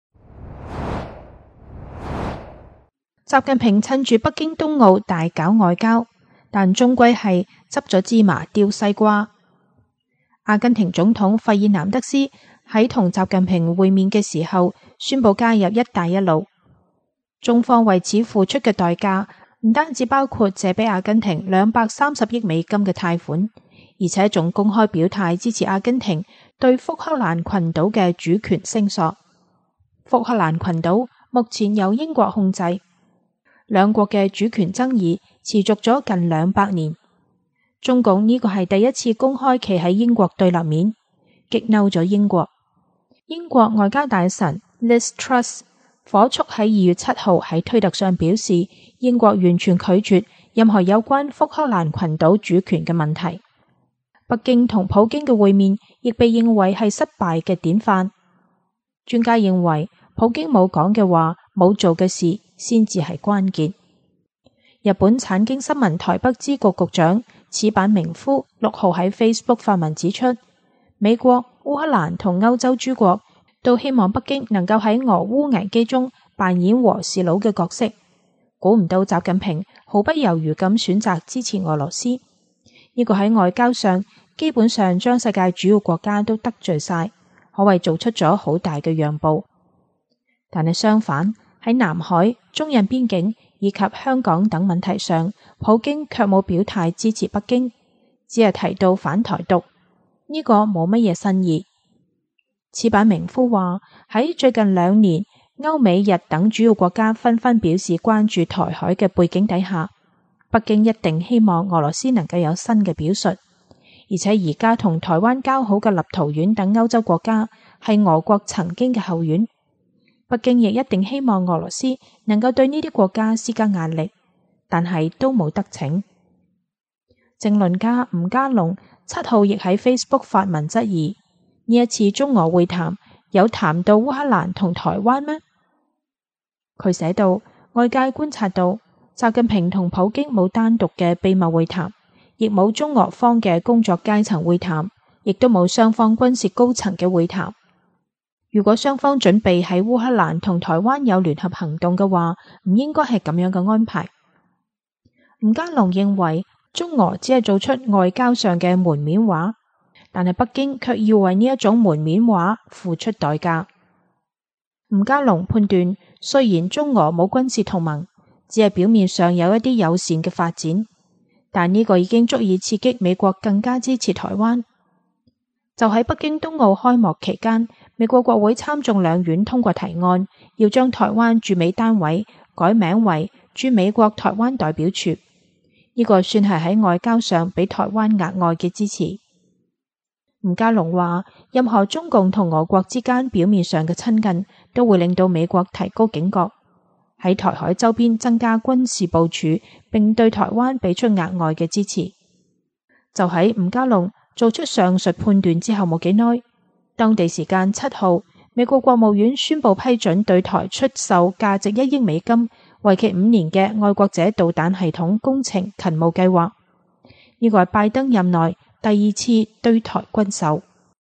習近平趁住北京冬奧大搞外交，但終歸係執咗芝麻丟西瓜。阿根廷總統費爾南德斯喺同習近平會面嘅時候宣布加入一帶一路，中方為此付出嘅代價唔單止包括借俾阿根廷兩百三十億美金嘅貸款，而且仲公開表態支持阿根廷對福克蘭群島嘅主權聲索。福克蘭群島目前由英國控制，兩國嘅主權爭議持續咗近兩百年。中共呢個係第一次公開企喺英國對立面，激嬲咗英國。英國外交大臣 Liz Truss 火速喺二月七號喺推特上表示，英國完全拒絕任何有關福克蘭群島主權嘅問題。北京同普京嘅會面亦被認為係失敗嘅典範。專家認為，普京冇講嘅話、冇做嘅事先至係關鍵。日本產經新聞台北支局局長矢板明夫六號喺 Facebook 發文指出，美國、烏克蘭同歐洲諸國都希望北京能夠喺俄烏危機中扮演和事佬嘅角色。估唔到習近平毫不猶豫咁選擇支持俄羅斯，呢個喺外交上基本上將世界主要國家都得罪晒，可謂做出咗好大嘅讓步。但係相反，喺南海、中印邊境以及香港等問題上，普京卻冇表態支持北京，只係提到反台獨，呢個冇乜嘢新意。矢板明夫話，喺最近兩年歐美日等主要國家紛紛表示關注台海嘅背景底下，北京一定希望俄羅斯能夠有新嘅表述，而且而家同台灣交好嘅立陶宛等歐洲國家係俄國曾經嘅後院，北京亦一定希望俄羅斯能夠對呢啲國家施加壓力，但係都冇得逞。政論家吳家龍七號亦喺 Facebook 發文質疑，呢一次中俄會談有談到烏克蘭同台灣咩？佢寫道，外界觀察到習近平同普京冇單獨嘅秘密會談，亦冇中俄方嘅工作階層會談，亦都冇雙方軍事高層嘅會談。如果雙方準備喺烏克蘭同台灣有聯合行動嘅話，唔應該係咁樣嘅安排。吳家龍認為中俄只係做出外交上嘅門面話，但係北京卻要為呢一種門面話付出代價。吳家龍判斷，雖然中俄冇軍事同盟，只係表面上有一啲友善嘅發展，但呢個已經足以刺激美國更加支持台灣。就喺北京冬奧開幕期間，美國國會參眾兩院通過提案，要將台灣駐美單位改名為駐美國台灣代表處。呢個算係喺外交上俾台灣額外嘅支持。吳家龍話，任何中共同俄國之間表面上嘅親近，都會令到美國提高警覺，喺台海周邊增加軍事部署，並對台灣俾出額外嘅支持。就喺吳家龍做出上述判斷之後冇幾耐，當地時間七號，美國國務院宣布批准對台出售價值一億美金、為期五年嘅愛國者導彈系統工程勤務計劃。呢個係拜登任內第二次對台軍售。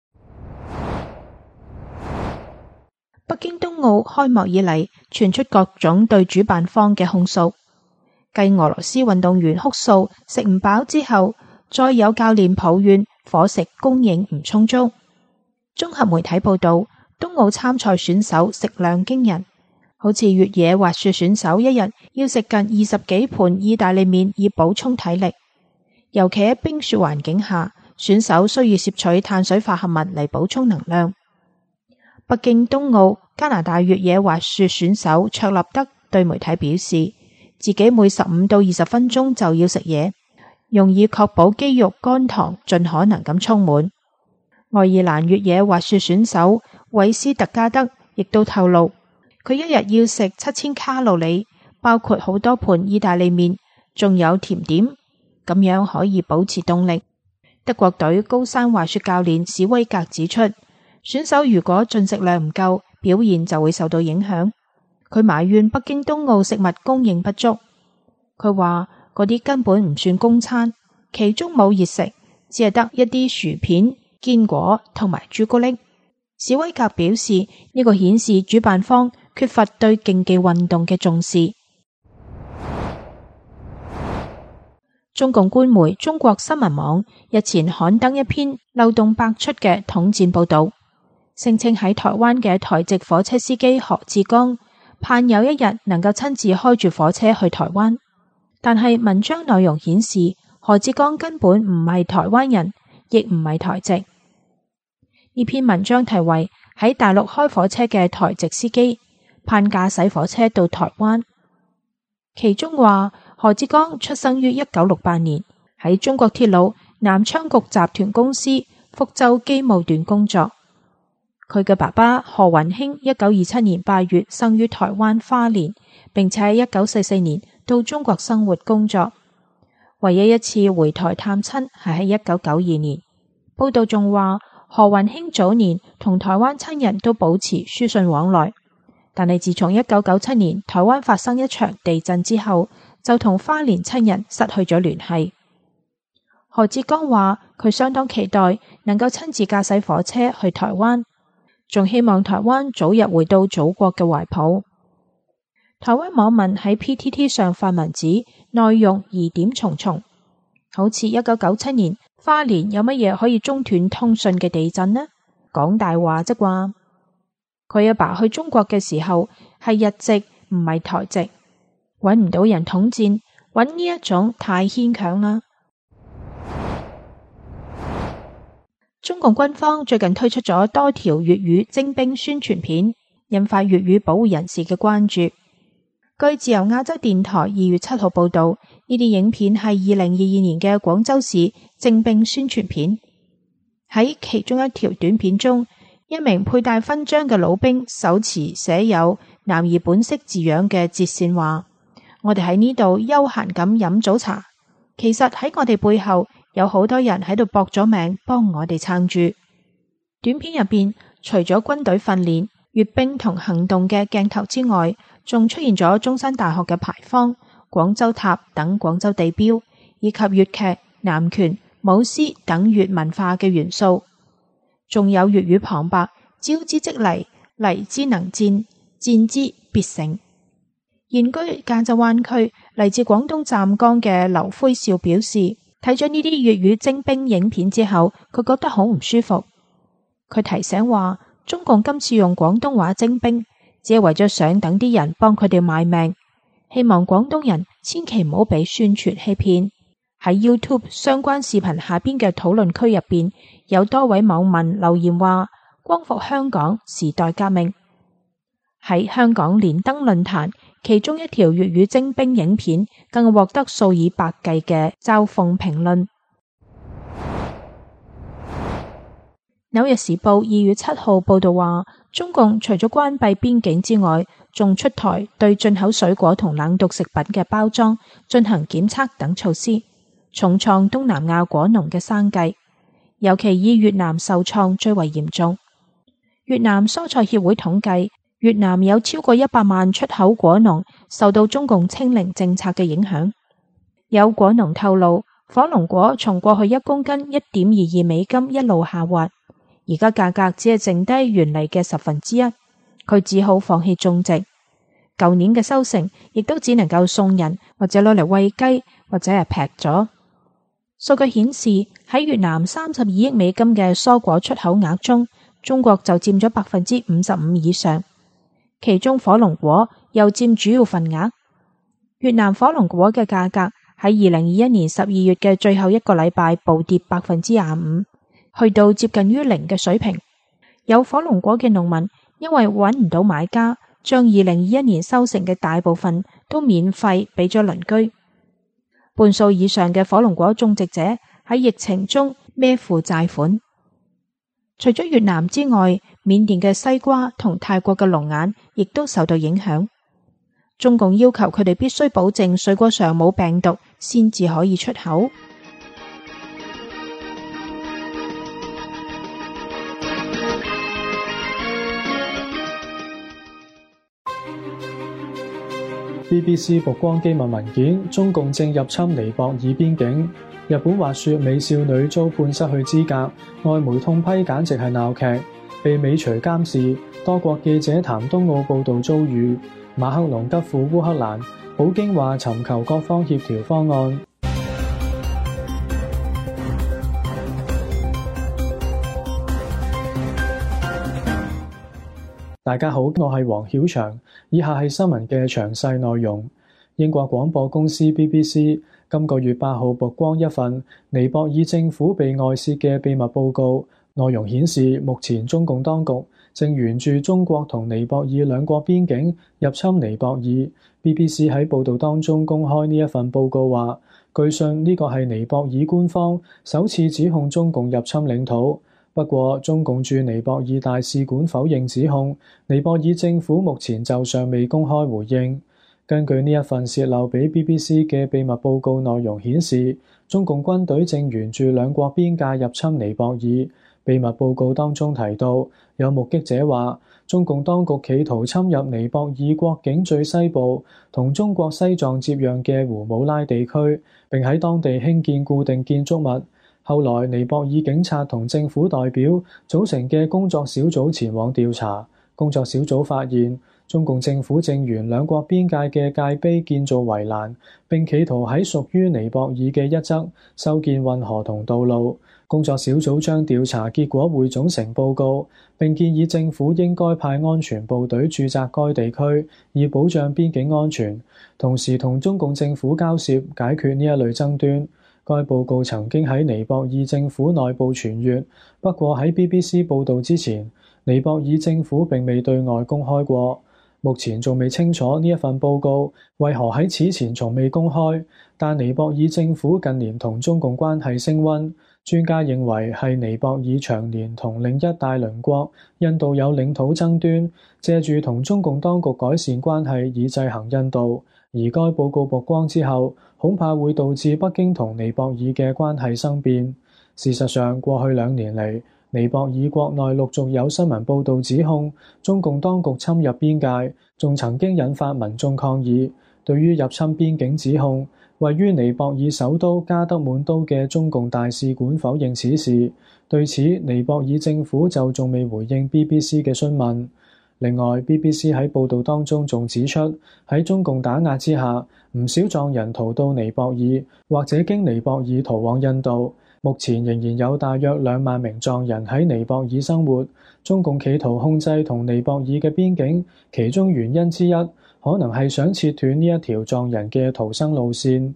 北京冬奧開幕以嚟，傳出各種對主辦方嘅控訴，繼俄羅斯運動員哭訴食唔飽之後，再有教練抱怨伙食供應唔充足。綜合媒體報道，冬奧參賽選手食量驚人，好似越野滑雪選手一日要食近二十幾盤意大利麵以補充體力，尤其喺冰雪環境下，選手需要攝取碳水化合物嚟補充能量。北京冬奧加拿大越野滑雪選手卓立德對媒體表示，自己每十五到二十分鐘就要食嘢，用以確保肌肉肝糖盡可能咁充滿。愛爾蘭越野滑雪選手韋斯特加德亦都透露，佢一日要食七千卡路里，包括好多盤意大利麵，仲有甜點，咁樣可以保持動力。德國隊高山滑雪教練史威格指出，選手如果進食量唔夠，表現就會受到影響。 佢埋怨北京冬奧食物供應不足。佢話嗰啲根本唔算公餐，其中冇熱食，只係得一啲薯片、堅果同埋朱古力。史威格表示，呢個顯示主辦方缺乏對競技運動嘅重視。中共官媒中國新聞網日前刊登一篇漏洞百出嘅統戰報道，聲稱喺台灣嘅台籍火車司機何志剛盼有一日能夠親自開住火車去台灣，但係文章內容顯示何志剛根本唔係台灣人，亦唔係台籍。呢篇文章題為喺大陸開火車嘅台籍司機盼駕駛火車到台灣，其中話何志剛出生於一九六八年，喺中國鐵路南昌局集團公司福州機務段工作。佢嘅爸爸何雲興一九二七年八月生於台灣花蓮，並且喺一九四四年到中國生活工作。唯一一次回台探親係喺一九九二年。報道仲話何雲興早年同台灣親人都保持書信往來，但係自從一九九七年台灣發生一場地震之後，就同花蓮親人失去咗聯繫。何志剛話佢相當期待能夠親自駕駛火車去台灣，仲希望台灣早日回到祖國嘅懷抱。台灣網民喺 P T T 上發文指內容疑點重重，好似一九九七年花蓮有乜嘢可以中斷通訊嘅地震呢？講大話啫啩！佢阿爸去中國嘅時候係日籍唔係台籍，揾唔到人統戰，揾呢一種太牽強啦。中共軍方最近推出咗多條粵語徵兵宣傳片，引發粵語保護人士嘅關注。據自由亞洲電台二月七號報道，呢啲影片係二零二二年嘅廣州市徵兵宣傳片。喺其中一條短片中，一名佩戴勳章嘅老兵手持寫有男兒本色字樣嘅折扇話：我哋喺呢度悠閒咁飲早茶，其實喺我哋背後有好多人喺度搏咗命幫我哋撐住。短片入邊除咗軍隊訓練、閱兵同行動嘅鏡頭之外，仲出現咗中山大學嘅牌坊、廣州塔等廣州地標，以及粵劇、南拳、舞獅等粵文化嘅元素。仲有粵語旁白：招之即嚟，嚟之能戰，戰之必勝。現居加州灣區，嚟自廣東湛江嘅劉輝少表示，睇咗呢啲粵語徵兵影片之後，佢覺得好唔舒服。佢提醒話，中共今次用廣東話徵兵，只係為咗想等啲人幫佢哋賣命，希望廣東人千祈唔好俾宣傳欺騙。喺 YouTube 相關視頻下邊嘅討論區入邊，有多位網民留言話：光復香港，時代革命。喺香港連登論壇，其中一條粵語徵兵影片更獲得數以百計嘅嘲諷評論。紐約時報二月七號報道話，中共除咗關閉邊境之外，仲出台對進口水果同冷凍食品嘅包裝進行檢測等措施，重創東南亞果農嘅生計，尤其以越南受創最為嚴重。越南蔬菜協會統計，越南有超過一百萬出口果農受到中共清零政策嘅影響。有果農透露，火龍果從過去一公斤一點二二美金一路下滑，而家價格只係剩低原嚟嘅十分之一，佢只好放棄種植。舊年嘅收成亦都只能夠送人，或者攞嚟餵雞，或者係劈咗。數據顯示，喺越南三十二億美金嘅蔬果出口額中，中國就佔咗百分之五十五以上，其中火龍果又佔主要份額。越南火龍果嘅價格喺二零二一年十二月嘅最後一個禮拜暴跌百分之廿五，去到接近於零嘅水平。有火龍果嘅農民因為揾唔到買家，將二零二一年收成嘅大部分都免費俾咗鄰居。半數以上嘅火龍果種植者喺疫情中孭負債款。除咗越南之外，緬甸嘅西瓜同泰國嘅龍眼亦都受到影響。中共要求佢哋必須保證水果上冇病毒，先至可以出口。 B C 曝光機密文件，中共正入侵尼泊爾邊境。日本滑雪美少女遭判失去資格，外媒痛批簡直係鬧劇。被美除監視，多國記者談冬奧報道遭遇。馬克龍急赴烏克蘭，普京話尋求各方協調方案。大家好，我係黃曉翔，以下係新聞嘅詳細內容。英國廣播公司 B B C 今個月八號曝光一份尼泊爾政府被外泄嘅秘密報告，內容顯示目前中共當局正沿住中國同尼泊爾兩國邊境入侵尼泊爾。B B C 喺報導當中公開呢一份報告話，據信呢個係尼泊爾官方首次指控中共入侵領土。不過，中共駐尼泊爾大使館否認指控，尼泊爾政府目前就尚未公開回應。根據呢一份泄漏俾 B B C 嘅秘密報告內容顯示，中共軍隊正沿住兩國邊界入侵尼泊爾。秘密報告當中提到，有目擊者話，中共當局企圖侵入尼泊爾國境最西部同中國西藏接壤嘅胡姆拉地區，並喺當地興建固定建築物。後來，尼泊爾警察同政府代表組成嘅工作小組前往調查。工作小組發現，中共政府正沿兩國邊界嘅界碑建造圍欄，並企圖喺屬於尼泊爾嘅一側修建運河同道路。工作小組將調查結果匯總成報告，並建議政府應該派安全部隊駐紮該地區，以保障邊境安全，同時同中共政府交涉，解決呢一類爭端。該報告曾經喺尼泊爾政府內部傳閱，不過喺 B B C 報導之前，尼泊爾政府並未對外公開過。目前仲未清楚呢一份報告為何喺此前從未公開，但尼泊爾政府近年同中共關係升溫，專家認為係尼泊爾長年同另一大鄰國印度有領土爭端，借住同中共當局改善關係以制衡印度。而該報告曝光之後，恐怕會導致北京同尼泊爾嘅關係生變。事實上，過去兩年嚟，尼泊爾國內陸續有新聞報導指控中共當局侵入邊界，仲曾經引發民眾抗議。對於入侵邊境指控，位於尼泊爾首都加德滿都嘅中共大使館否認此事。對此，尼泊爾政府就仲未回應 B B C 嘅詢問。另外 ，B B C 喺報導當中仲指出，喺中共打壓之下，唔少藏人逃到尼泊爾，或者經尼泊爾逃往印度。目前仍然有大約兩萬名藏人喺尼泊爾生活。中共企圖控制同尼泊爾嘅邊境，其中原因之一可能係想切斷呢一條藏人嘅逃生路線。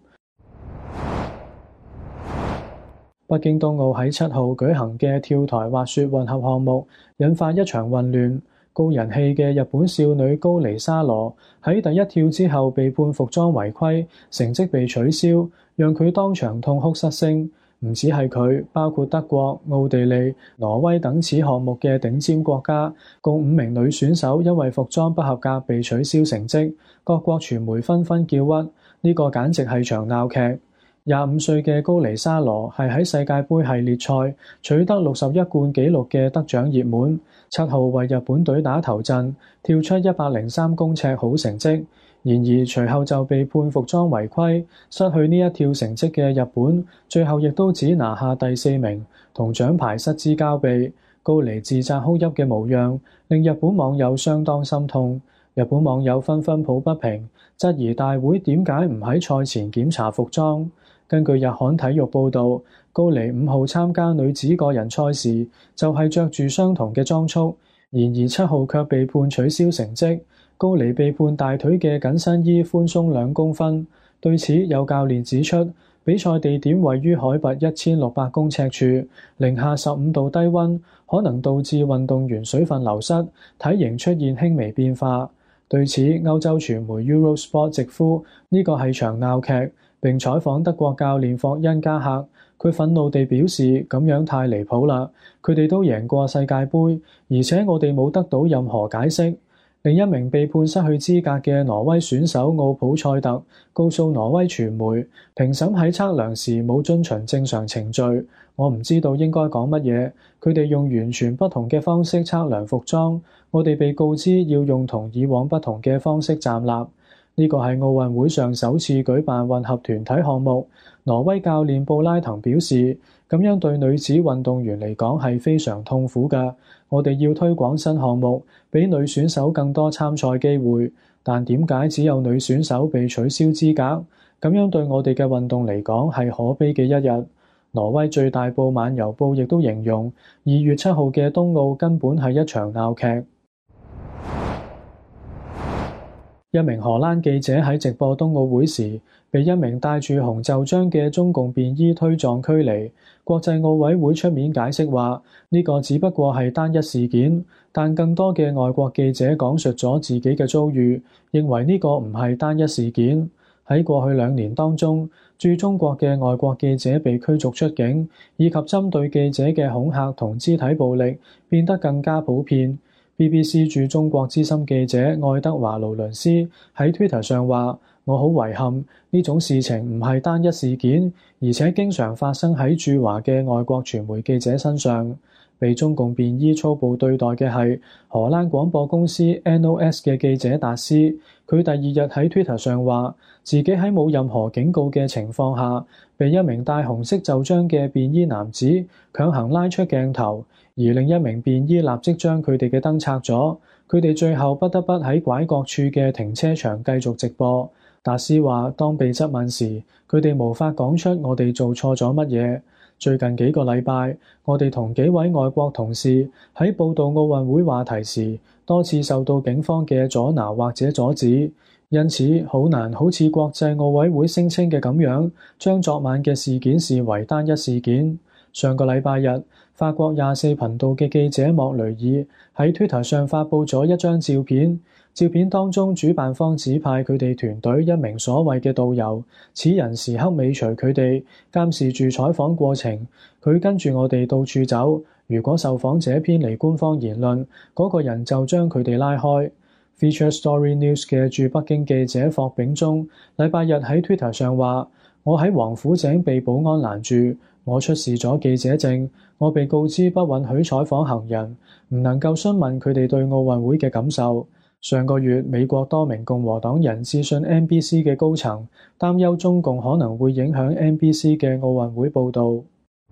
北京冬奧喺七號舉行嘅跳台滑雪混合項目引發一場混亂。高人氣嘅日本少女高梨沙羅喺第一跳之後被判服裝違規，成績被取消，讓佢當場痛哭失聲。唔止係佢，包括德國、奧地利、挪威等此項目嘅頂尖國家，共五名女選手因為服裝不合格被取消成績。各國傳媒紛紛叫屈，呢個簡直係場鬧劇。廿五歲嘅高梨沙羅係喺世界盃系列賽取得六十一冠紀錄嘅得獎熱門，七號為日本隊打頭陣，跳出一百零三公尺好成績。然而隨後就被判服裝違規，失去呢一跳成績嘅日本，最後亦都只拿下第四名，同獎牌失之交臂。高梨自責哭泣嘅模樣，令日本網友相當心痛。日本網友紛紛抱不平，質疑大會點解唔喺賽前檢查服裝。根據日刊體育報導，高梨五號參加女子個人賽時就係着住相同嘅裝束，然而七號卻被判取消成績。高梨被判大腿嘅緊身衣寬鬆兩公分。對此，有教練指出，比賽地點位於海拔一千六百公尺處，零下十五度低溫，可能導致運動員水分流失，體型出現輕微變化。對此，歐洲傳媒 Eurosport 直呼呢個係場鬧劇，並採訪德國教練霍恩加克，佢憤怒地表示咁樣太離譜啦！佢哋都贏過世界盃，而且我哋冇得到任何解釋。另一名被判失去資格嘅挪威選手奧普賽特告訴挪威傳媒，評審喺測量時冇遵循正常程序，我唔知道應該講乜嘢。佢哋用完全不同嘅方式測量服裝，我哋被告知要用同以往不同嘅方式站立。 呢個係奧運會上首次舉辦混合團體項目。挪威教練布拉滕表示，咁樣對女子運動員嚟講係非常痛苦㗎。我哋要推廣新項目，俾女選手更多參賽機會。但點解只有女選手被取消資格？咁樣對我哋嘅運動嚟講係可悲嘅一日。挪威最大報《晚郵報》亦都形容，二月七號嘅東奧根本係一場鬧劇。一名荷蘭記者喺直播冬奧會時，被一名戴住紅袖章嘅中共便衣推撞驅離。國際奧委會出面解釋話，呢個只不過係單一事件，但更多嘅外國記者講述咗自己嘅遭遇，認為呢個唔係單一事件。喺過去兩年當中，駐中國嘅外國記者被驅逐出境，以及針對記者嘅恐嚇同肢體暴力變得更加普遍。B B C 駐中國資深記者愛德華勞倫斯喺 Twitter 上話：我好遺憾，呢種事情唔係單一事件，而且經常發生喺駐華嘅外國傳媒記者身上。被中共便衣粗暴對待嘅係荷蘭廣播公司 N O S 嘅記者達斯。佢第二日喺 Twitter 上話，自己喺冇任何警告嘅情況下，被一名戴紅色袖章嘅便衣男子強行拉出鏡頭，而另一名便衣立即將佢哋嘅燈拆咗。佢哋最後不得不喺拐角處嘅停車場繼續直播。達斯話，當被質問時，佢哋無法講出我哋做錯咗乜嘢。最近幾個禮拜，我哋同幾位外國同事喺報導奧運會話題時，多次受到警方嘅阻撓或者阻止，因此好難好似國際奧委會聲稱嘅咁樣，將昨晚嘅事件視為單一事件。上個禮拜日，法國廿四頻道嘅記者莫雷爾喺 Twitter 上發布咗一張照片。照片當中，主辦方指派佢哋團隊一名所謂嘅導遊，此人時刻尾隨佢哋，監視住採訪過程。佢跟住我哋到處走，如果受訪者偏離官方言論，嗰、那個人就將佢哋拉開。Feature Story News 嘅駐北京記者霍炳忠禮拜日喺 Twitter 上話：我喺王府井被保安攔住，我出示咗記者證，我被告知不允許採訪行人，唔能夠詢問佢哋對奧運會嘅感受。上個月，美國多名共和黨人致信 N B C 嘅高層，擔憂中共可能會影響 N B C 嘅奧運會報導。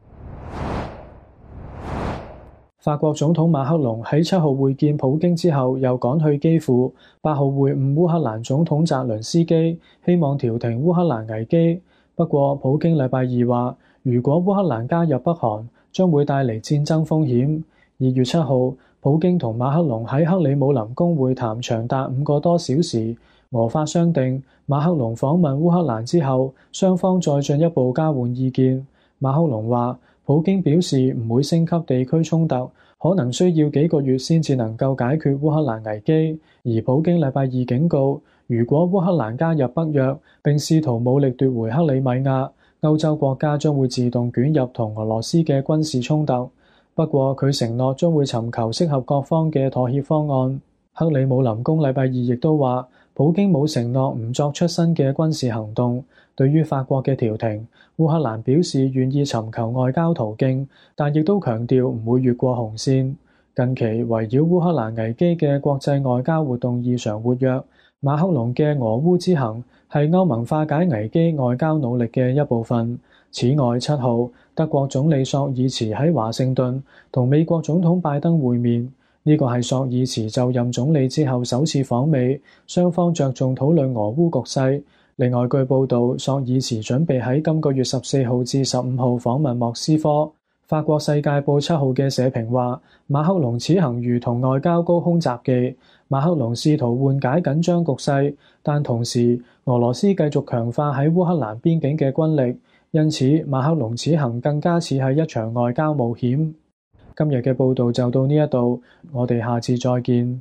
法國總統馬克龍喺七號會見普京之後，又趕去基輔，八號會晤烏克蘭總統澤倫斯基，希望調停烏克蘭危機。不過，普京禮拜二話，如果烏克蘭加入北韓，將會帶嚟戰爭風險。二月七號，普京同馬克龍喺克里姆林宮會談長達五個多小時，俄法商定馬克龍訪問烏克蘭之後，雙方再進一步交換意見。馬克龍話，普京表示唔會升級地區衝突，可能需要幾個月先至能夠解決烏克蘭危機。而普京禮拜二警告，如果烏克蘭加入北約並試圖武力奪回克里米亞，歐洲國家將會自動捲入同俄羅斯嘅軍事衝突。不過佢承諾將會尋求適合各方嘅妥協方案。克里姆林宮禮拜二亦都話，普京冇承諾唔作出新嘅軍事行動。對於法國嘅調停，烏克蘭表示願意尋求外交途徑，但亦都強調唔會越過紅線。近期圍繞烏克蘭危機嘅國際外交活動異常活躍。馬克龍嘅俄烏之行係歐盟化解危機外交努力嘅一部分。此外，七號德國總理朔爾茨喺華盛頓同美國總統拜登會面，呢個係朔爾茨就任總理之後首次訪美，雙方着重討論俄烏局勢。另外，據報道，朔爾茨準備喺今個月十四號至十五號訪問莫斯科。法國世界報七號嘅社評話，馬克龍此行如同外交高空雜技，馬克龍試圖緩解緊張局勢，但同時俄羅斯繼續強化喺烏克蘭邊境嘅軍力。因此，馬克龍此行更加似係一場外交冒險。今日嘅報導就到呢一度，我哋下次再見。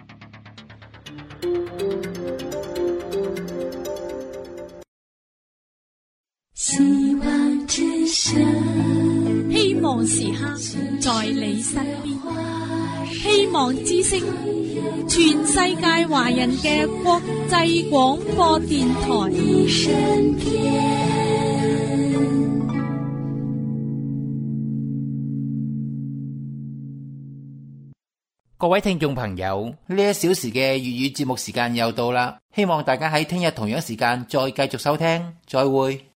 希望之聲，希望時刻在你身邊。希望之聲，全世界華人嘅國際廣播電台。 各位聽眾朋友，呢一小時嘅粵語節目時間又到啦，希望大家喺聽日同樣時間再繼續收聽，再會。